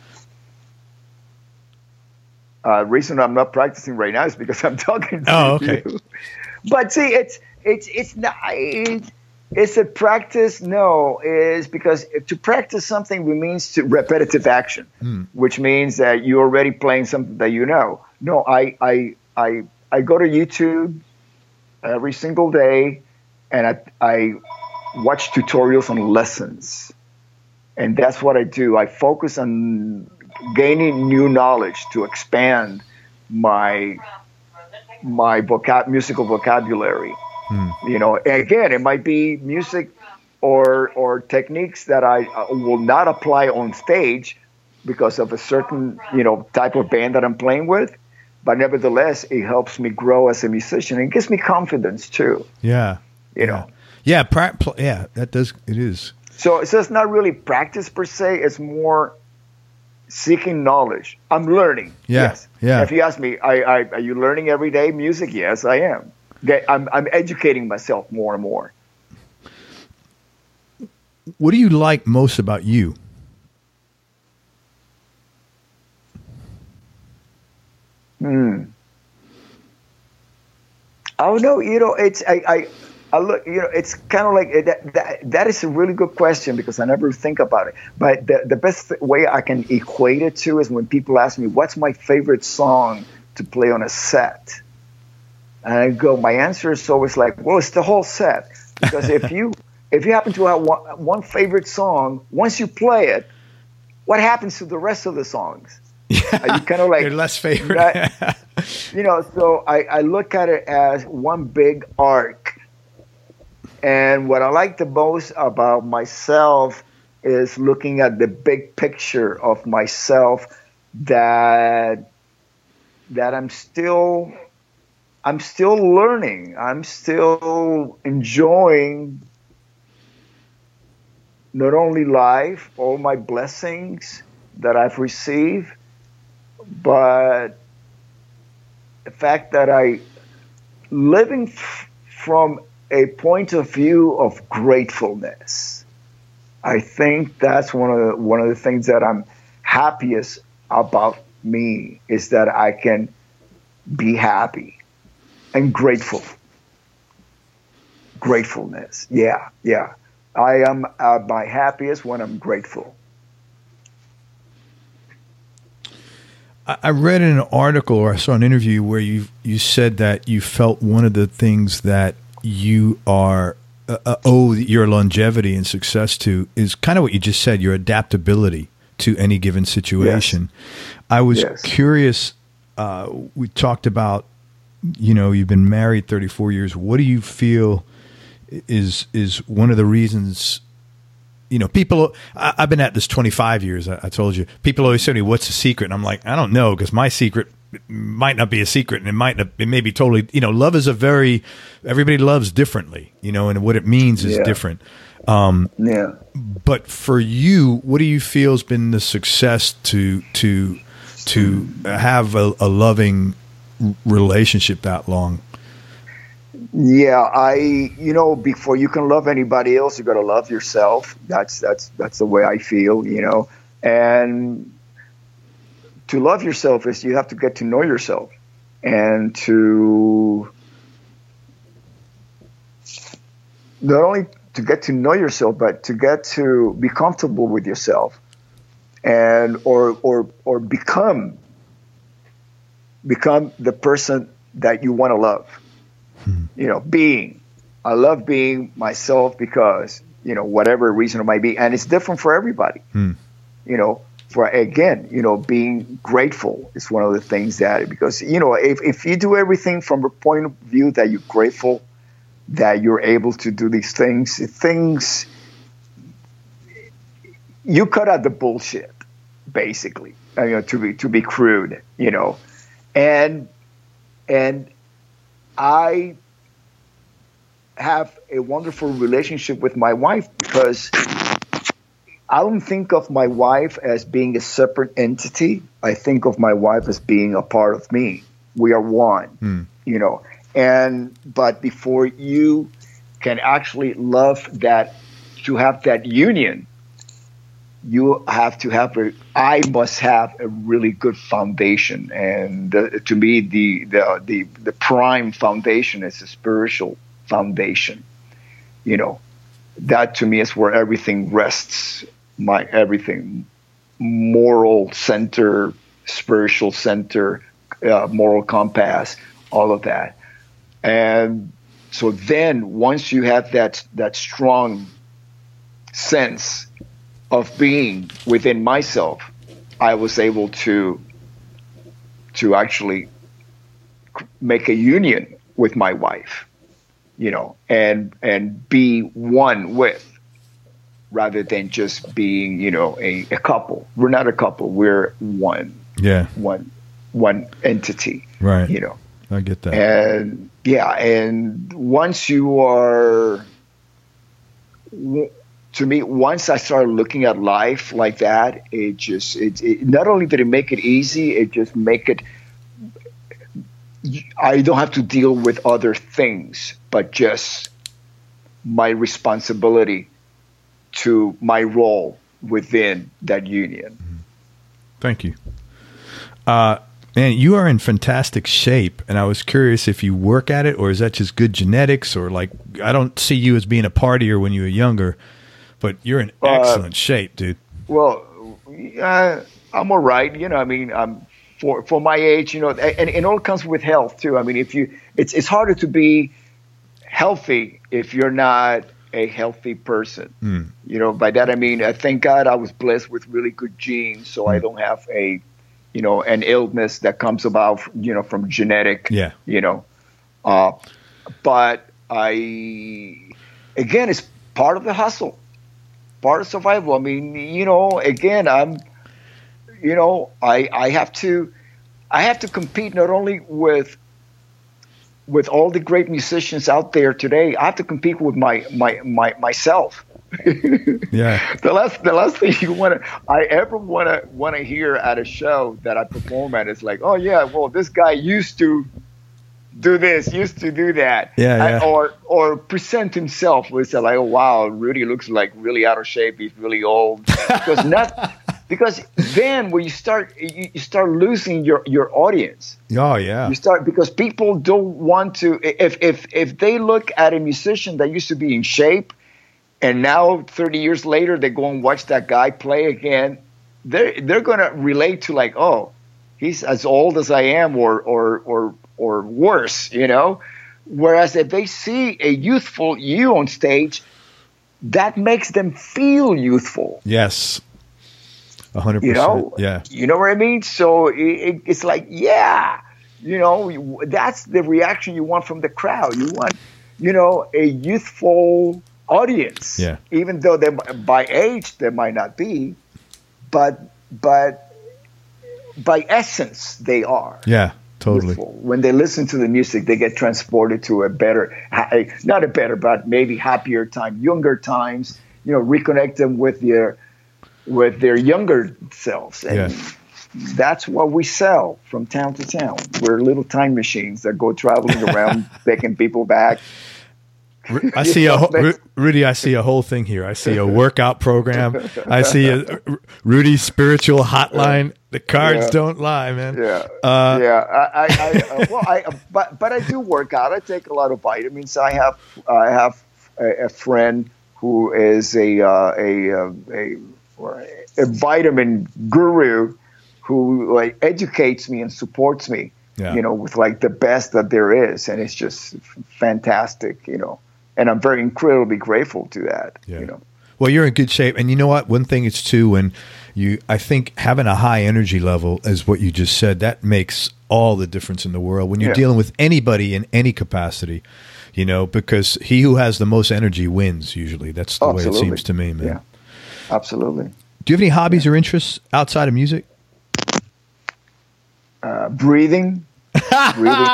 Yeah. Uh, reason I'm not practicing right now is because I'm talking to oh, okay. you. But see, it's it's it's not. It, Is it practice? No, is because to practice something means to repetitive action, mm. which means that you're already playing something that you know. No, I, I, I, I go to YouTube every single day, and I, I watch tutorials and lessons, and that's what I do. I focus on gaining new knowledge to expand my my vocab musical vocabulary. Hmm. You know, again, it might be music or or techniques that I uh, will not apply on stage because of a certain, you know, type of band that I'm playing with. But nevertheless, it helps me grow as a musician. It gives me confidence too. Yeah, you yeah. know. Yeah, pra- pl- yeah, that does. It is. So, so it's not really practice per se. It's more seeking knowledge. I'm learning. Yeah, yes. yeah. If you ask me, I, I, are you learning every day music? Yes, I am. I'm, I'm educating myself more and more. What do you like most about you? Hmm. Oh no, you know, it's I, I, I look, you know, it's kind of like that, that. That is a really good question because I never think about it. But the the best way I can equate it to is when people ask me, "What's my favorite song to play on a set?" And I go, my answer is always like, well, it's the whole set. Because if you if you happen to have one, one favorite song, once you play it, what happens to the rest of the songs? Yeah, Are you kind of like they're less favorite. That, you know, so I, I look at it as one big arc. And what I like the most about myself is looking at the big picture of myself that that I'm still I'm still learning. I'm still enjoying not only life, all my blessings that I've received, but the fact that I living f- from a point of view of gratefulness. I think that's one of the, one of the things that I'm happiest about me is that I can be happy. And grateful. Gratefulness. Yeah, yeah. I am at my happiest when I'm grateful. I read in an article or I saw an interview where you you said that you felt one of the things that you are uh, uh, owe your longevity and success to is kind of what you just said, your adaptability to any given situation. Yes. I was yes. curious. Uh, we talked about, you know, you've been married thirty-four years. What do you feel is is one of the reasons, you know, people, I, I've been at this twenty-five years. I, I told you, people always say to me, what's the secret? And I'm like, I don't know, because my secret might not be a secret, and it might not, it may be totally, you know, love is a very, everybody loves differently, you know, and what it means is yeah. different. Um, yeah. But for you, what do you feel has been the success to to to have a, a loving relationship that long? Yeah, I, you know, before you can love anybody else, you got to love yourself. That's that's that's the way I feel, you know. And to love yourself is you have to get to know yourself, and to not only to get to know yourself, but to get to be comfortable with yourself, and or or or become become the person that you want to love. Hmm. You know, being. I love being myself because, you know, whatever reason it might be, and it's different for everybody. Hmm. You know, for again, you know, being grateful is one of the things that, because, you know, if if you do everything from a point of view that you're grateful that you're able to do these things, things, you cut out the bullshit, basically, you know, to be, to be crude, you know, and, and I have a wonderful relationship with my wife because I don't think of my wife as being a separate entity. I think of my wife as being a part of me. We are one, hmm. you know. And but before you can actually love that, to have that union, you have to have a. I must have a really good foundation, and the, to me, the, the the the prime foundation is a spiritual foundation. You know, that to me is where everything rests. My everything, moral center, spiritual center, uh, moral compass, all of that. And so then once you have that that strong sense of being within myself, I was able to to actually make a union with my wife, you know, and and be one with, rather than just being, you know, a, a couple. We're not a couple. We're one. Yeah. One one entity. Right. You know. I get that. And yeah, and once you are, to me, once I started looking at life like that, it just, it, it not only did it make it easy, it just make it, I don't have to deal with other things, but just my responsibility to my role within that union. Thank you. Uh, Man, you are in fantastic shape, and I was curious if you work at it, or is that just good genetics, or like, I don't see you as being a partier when you were younger, but you're in excellent uh, shape, dude. Well, uh, I'm all right. You know, I mean, I'm for for my age, you know, and it all comes with health too. I mean, if you, it's it's harder to be healthy if you're not a healthy person. Mm. You know, by that I mean, I thank God I was blessed with really good genes, so mm. I don't have a you know, an illness that comes about, you know, from genetic, yeah. you know. Uh, but I, again, it's part of the hustle, part of survival. I mean, you know, again, I'm, you know, I I have to, I have to compete not only with, with all the great musicians out there today. I have to compete with my my my myself. Yeah. The last the last thing you want to I ever want to want to hear at a show that I perform at is like, oh yeah, well this guy used to do this, used to do that, yeah, yeah. I, or or present himself with like, oh wow, Rudy looks like really out of shape, he's really old, because not because then when you start you, you start losing your your audience. Oh yeah. You start because people don't want to if if if they look at a musician that used to be in shape. And now, thirty years later, they go and watch that guy play again. They're they're going to relate to like, oh, he's as old as I am, or or or or worse, you know. Whereas if they see a youthful you on stage, that makes them feel youthful. Yes, a hundred percent. You know, yeah. You know what I mean? So it, it, it's like, yeah, you know, that's the reaction you want from the crowd. You want, you know, a youthful audience, yeah. Even though they by age they might not be, but but by essence, they are. Yeah, totally. Youthful. When they listen to the music, they get transported to a better, not a better, but maybe happier time, younger times. You know, reconnect them with their with their younger selves, and Yeah. that's what we sell from town to town. We're little time machines that go traveling around, taking people back. I see a Ru- Rudy. I see a whole thing here. I see a workout program. I see a Rudy's spiritual hotline. The cards Yeah. don't lie, man. Yeah, Uh, yeah. I, I, I uh, well, I, but but I do work out. I take a lot of vitamins. I have I have a, a friend who is a uh, a, uh, a a vitamin guru who like educates me and supports me. Yeah. You know, with like the best that there is, and it's just fantastic. You know. And I'm very incredibly grateful to that. Yeah. You know. Well, you're in good shape, and you know what? One thing is too, when you, I think having a high energy level, is what you just said, that makes all the difference in the world when you're Yeah. dealing with anybody in any capacity. You know, because he who has the most energy wins. Usually, that's the Oh, way it absolutely. seems to me, man. Yeah. Absolutely. Do you have any hobbies or interests outside of music? Uh, breathing. breathing.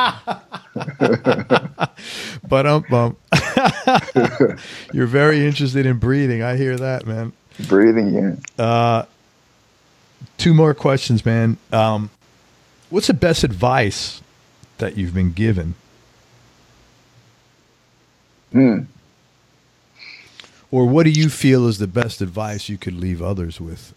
But um, bum. You're very interested in breathing. I hear that, man. Breathing. Yeah. Uh, two more questions, man. Um, what's the best advice that you've been given? Hmm. Or what do you feel is the best advice you could leave others with?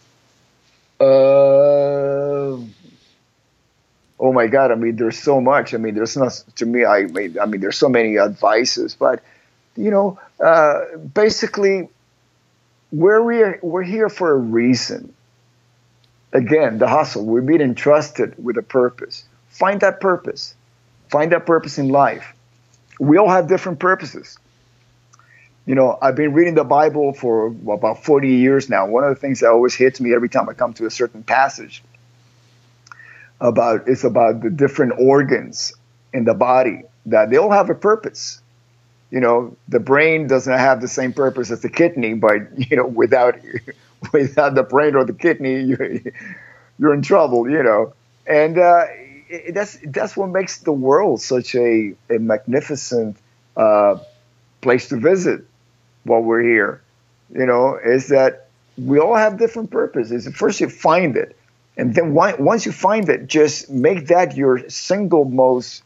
Uh. Oh my God! I mean, there's so much. I mean, there's not to me. I mean, I mean, there's so many advices, but you know, uh, basically, we're we're we're here for a reason. Again, the hustle. We've been entrusted with a purpose. Find that purpose. Find that purpose in life. We all have different purposes. You know, I've been reading the Bible for well, about forty years now. One of the things that always hits me every time I come to a certain passage about it's about the different organs in the body, that they all have a purpose. You know, the brain doesn't have the same purpose as the kidney, but you know, without without the brain or the kidney, you're, you're in trouble. You know, and uh, it, that's that's what makes the world such a a magnificent uh, place to visit while we're here. You know, is that we all have different purposes. First, you find it. And then once you find it, just make that your single most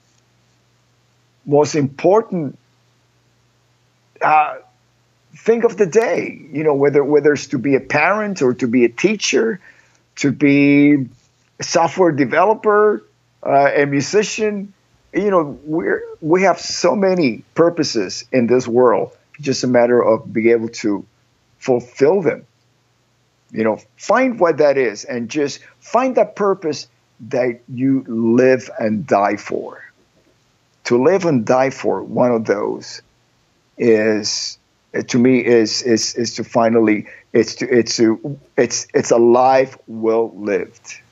most important uh, thing of the day. You know, whether whether it's to be a parent or to be a teacher, to be a software developer, uh, a musician. You know, we're we have so many purposes in this world. It's just a matter of being able to fulfill them. You know, find what that is and just find that purpose that you live and die for. To live and die for one of those is, to me, is is is to finally it's to it's to it's it's a life well lived.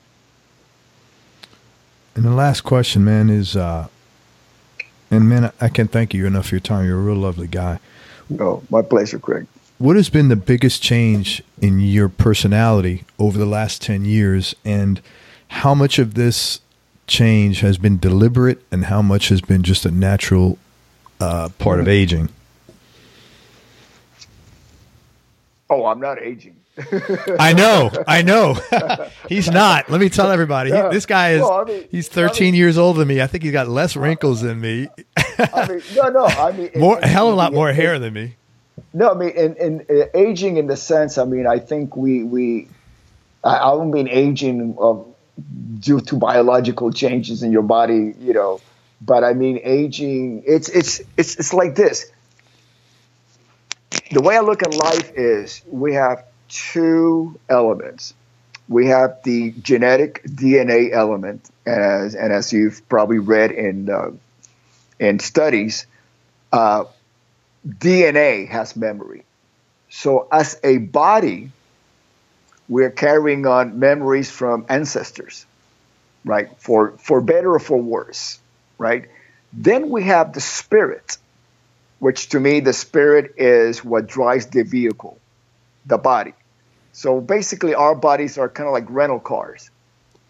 And the last question, man, is, uh, and man, I can't thank you enough for your time. You're a real lovely guy. Oh, my pleasure, Craig. What has been the biggest change in your personality over the last ten years, and how much of this change has been deliberate and how much has been just a natural uh, part of aging? Oh, I'm not aging. I know, I know. He's not. Let me tell everybody. He, this guy is, Well, I mean- he's thirteen I mean- years older than me. I think he's got less wrinkles than me. I mean, no, no. I mean, More, a in- hell of a in- lot more in- hair than me. No, I mean, in, in uh, aging in the sense, I mean, I think we, we I, I don't mean aging of, due to biological changes in your body, you know, but I mean aging, it's, it's, it's, it's like this. The way I look at life is we have two elements. We have the genetic D N A element, and as, and as you've probably read in, uh, in studies, uh, D N A has memory. So as a body, we're carrying on memories from ancestors, right? For, for better or for worse, right? Then we have the spirit, which to me, the spirit is what drives the vehicle, the body. So basically our bodies are kind of like rental cars.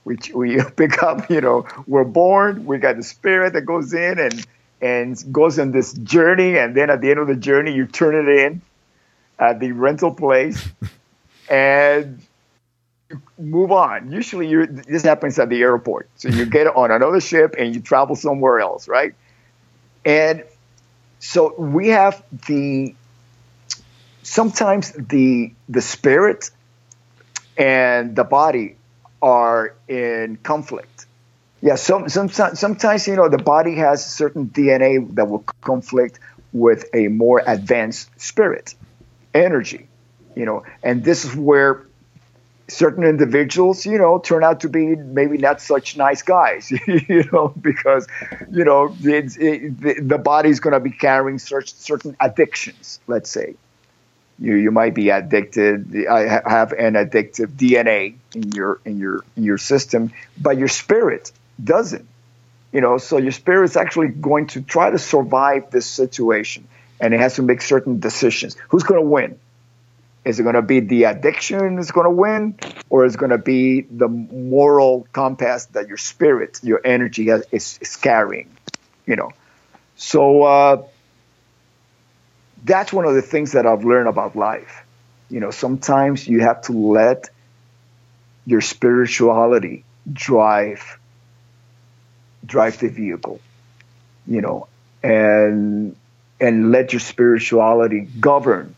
We we pick up, you know, we're born. We got the spirit that goes in and and goes on this journey, and then at the end of the journey, you turn it in at the rental place, and move on. Usually, you this happens at the airport. So you get on another ship and you travel somewhere else, right? And so we have the sometimes the the spirit and the body are in conflict. Yeah, some, some, sometimes, you know, the body has certain D N A that will conflict with a more advanced spirit, energy, you know, and this is where certain individuals, you know, turn out to be maybe not such nice guys, you know, because, you know, it's, it, the, the body's going to be carrying such, certain addictions, let's say. You you might be addicted. I have an addictive D N A in your in your in your system, but your spirit doesn't. You know, so your spirit's actually going to try to survive this situation, and it has to make certain decisions. Who's going to win? Is it going to be the addiction that's going to win, or is it going to be the moral compass that your spirit, your energy has, is, is carrying? You know, so. Uh, That's one of the things that I've learned about life. You know, sometimes you have to let your spirituality drive drive the vehicle, you know, and and let your spirituality govern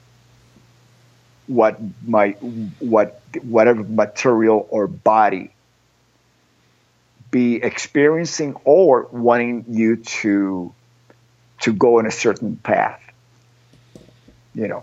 what might what whatever material or body be experiencing or wanting you to to go in a certain path. You know.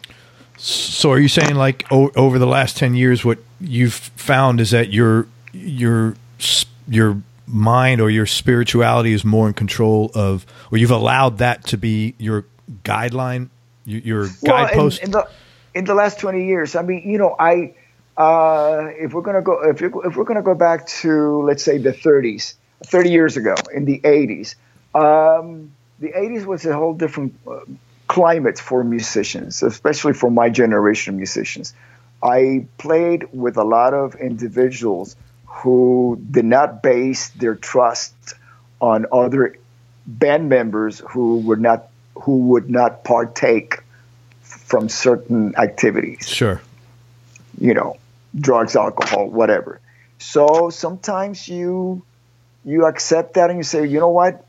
So are you saying like o- over the last ten years, what you've found is that your, your, your mind or your spirituality is more in control of, or you've allowed that to be your guideline, your, your well, guidepost? In, in the, in the last twenty years, I mean, you know, I, uh, if we're going to go, if, you're, if we're going to go back to, let's say the thirties, thirty years ago in the eighties, um, the eighties was a whole different, uh, climate for musicians, especially for my generation of musicians. I played with a lot of individuals who did not base their trust on other band members who would not who would not partake from certain activities. Sure. You know, drugs, alcohol, whatever. So sometimes you you accept that and you say, you know what?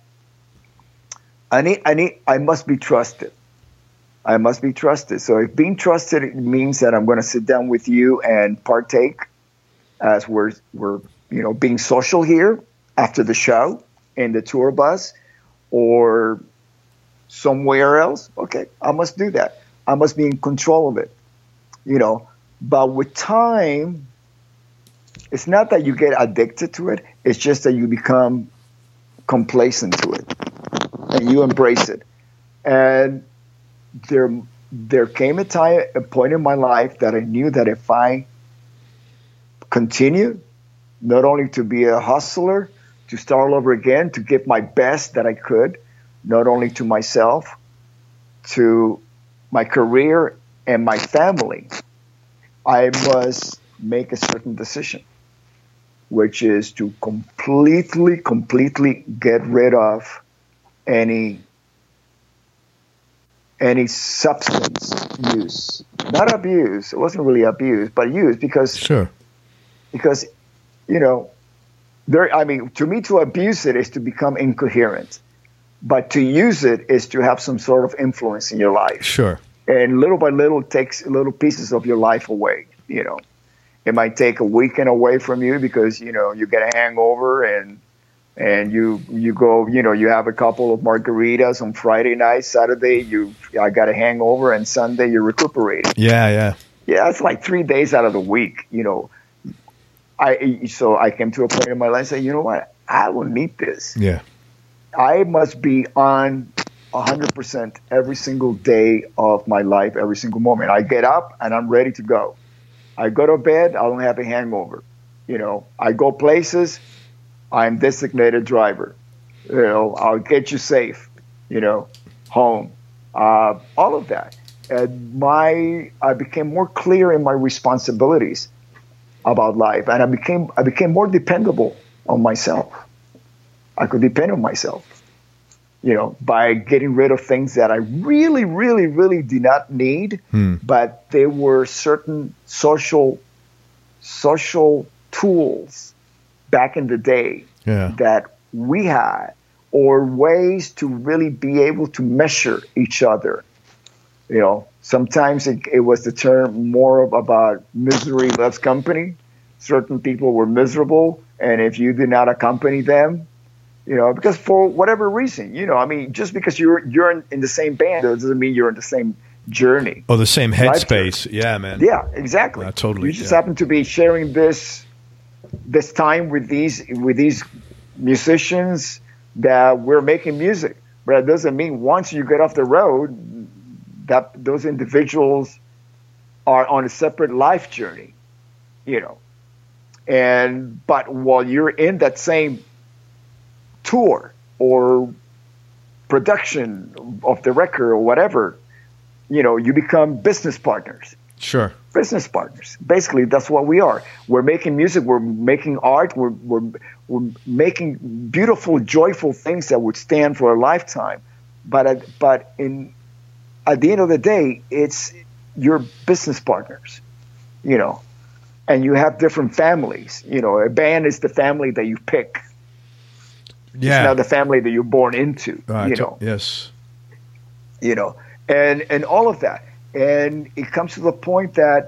I need I need I must be trusted. I must be trusted. So if being trusted means that I'm going to sit down with you and partake as we're, we're, you know, being social here after the show in the tour bus or somewhere else, okay, I must do that. I must be in control of it, you know. But with time, it's not that you get addicted to it. It's just that you become complacent to it and you embrace it. And There, there came a time, a point in my life that I knew that if I continue, not only to be a hustler, to start all over again, to give my best that I could, not only to myself, to my career and my family, I must make a certain decision, which is to completely, completely get rid of any any substance use, not abuse. It wasn't really abuse, but use because, sure. because, you know, there, I mean, to me, to abuse it is to become incoherent, but to use it is to have some sort of influence in your life. Sure. And little by little it takes little pieces of your life away, you know. It might take a weekend away from you because, you know, you get a hangover and, And you you go, you know, you have a couple of margaritas on Friday night, Saturday, you I got a hangover, and Sunday you're recuperating. Yeah, yeah. Yeah, it's like three days out of the week, you know. I So I came to a point in my life and said, you know what, I will need this. Yeah. I must be on one hundred percent every single day of my life, every single moment. I get up and I'm ready to go. I go to bed, I don't have a hangover. You know, I go places, I'm designated driver. You know, I'll get you safe, you know, home, uh, all of that. And my, I became more clear in my responsibilities. about life, and I became I became more dependable on myself. I could depend on myself, you know, by getting rid of things that I really, really, really did not need, hmm. but they were certain social social tools back in the day yeah. that we had, or ways to really be able to measure each other. You know, sometimes it, it was the term more of about misery loves company. Certain people were miserable, and if you did not accompany them, you know, because for whatever reason, you know, I mean, just because you're you're in, in the same band doesn't mean you're in the same journey. Oh, the same headspace. Yeah, man. Yeah, exactly. Yeah, totally. You just yeah. happen to be sharing this this time with these with these musicians that we're making music. But it doesn't mean once you get off the road that those individuals are on a separate life journey, you know. And but while you're in that same tour or production of the record or whatever, you know, you become business partners. Sure. Business partners. Basically, that's what we are. We're making music. We're making art. We're, we're, we're making beautiful, joyful things that would stand for a lifetime. But, at, but in, at the end of the day, it's your business partners, you know, and you have different families. You know, a band is the family that you pick. Yeah. It's not the family that you're born into, uh, you know. Yes. You know, and, and all of that. And it comes to the point that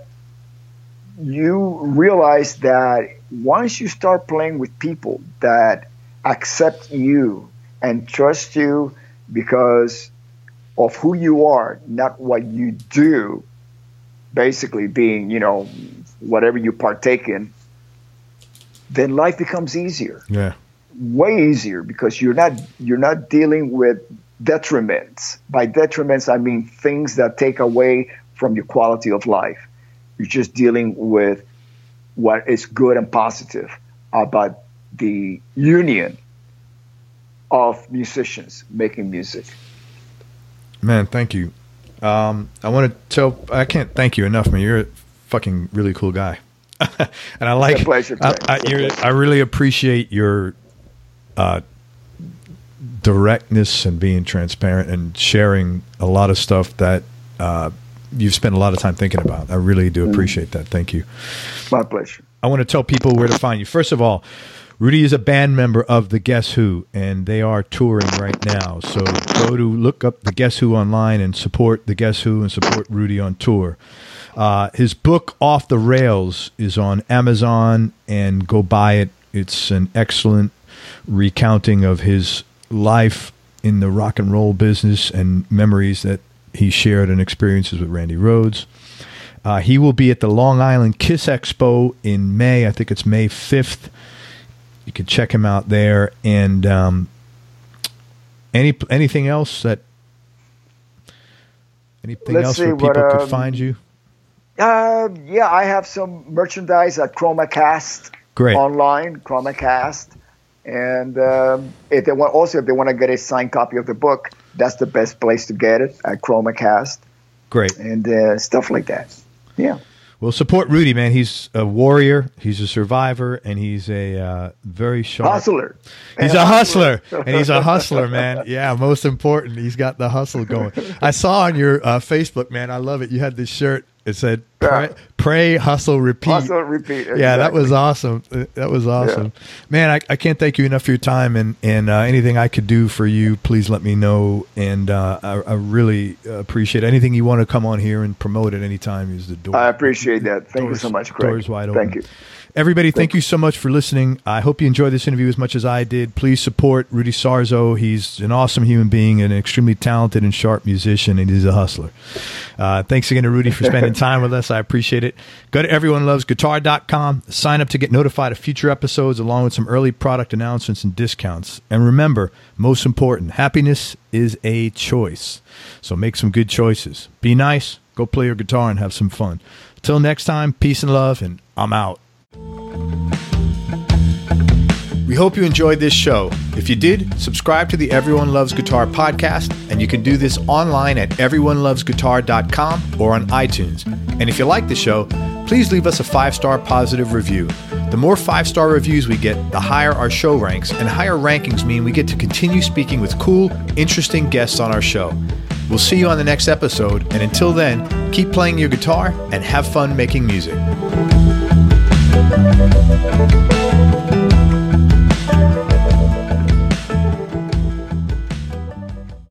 you realize that once you start playing with people that accept you and trust you because of who you are, not what you do, basically being, you know, whatever you partake in, then life becomes easier. Yeah. Way easier, because you're not you're not dealing with detriments. By detriments, I mean things that take away from your quality of life. You're just dealing with what is good and positive about the union of musicians making music. Man, thank you. Um, I want to tell, I can't thank you enough, man. You're a fucking really cool guy. And I like, it's a pleasure, I, I, you're, I really appreciate your uh, directness and being transparent and sharing a lot of stuff that uh, you've spent a lot of time thinking about. I really do appreciate that. Thank you. My pleasure. I want to tell people where to find you. First of all, Rudy is a band member of the Guess Who, and they are touring right now. So go to look up the Guess Who online and support the Guess Who and support Rudy on tour. Uh, his book, Off the Rails, is on Amazon, and go buy it. It's an excellent recounting of his life in the rock and roll business and memories that he shared and experiences with Randy Rhoads. Uh, he will be at the Long Island Kiss Expo in May. I think it's May fifth. You can check him out there. And um, any anything else that anything Let's else see where people what, um, could find you? Uh, yeah, I have some merchandise at ChromaCast. Great. Online, ChromaCast. And um, if they want, also if they want to get a signed copy of the book, that's the best place to get it, at ChromaCast. Great. And uh, stuff like that. Yeah. Well, support Rudy, man. He's a warrior. He's a survivor, and he's a uh, very sharp hustler. He's a hustler, and he's a hustler, man. Yeah, most important, he's got the hustle going. I saw on your uh, Facebook, man. I love it. You had this shirt. It said, pray, pray, hustle, repeat. Hustle, repeat. Exactly. Yeah, that was awesome. That was awesome. Yeah. Man, I, I can't thank you enough for your time, and, and uh, anything I could do for you, please let me know. And uh, I, I really appreciate it. Anything you want to come on here and promote at any time is the door. I appreciate that. Thank doors, you so much, Craig. Doors wide open. Thank you. Everybody, thank you so much for listening. I hope you enjoyed this interview as much as I did. Please support Rudy Sarzo. He's an awesome human being, an extremely talented and sharp musician, and he's a hustler. Uh, thanks again to Rudy for spending time with us. I appreciate it. Go to everyone loves guitar dot com. Sign up to get notified of future episodes along with some early product announcements and discounts. And remember, most important, happiness is a choice. So make some good choices. Be nice. Go play your guitar and have some fun. Till next time, peace and love, and I'm out. We hope you enjoyed this show. If you did, subscribe to the Everyone Loves Guitar podcast, and you can do this online at everyone loves guitar dot com or on iTunes. And if you like the show, please leave us a five-star positive review. The more five-star reviews we get, the higher our show ranks, and higher rankings mean we get to continue speaking with cool, interesting guests on our show. We'll see you on the next episode, and until then, keep playing your guitar and have fun making music.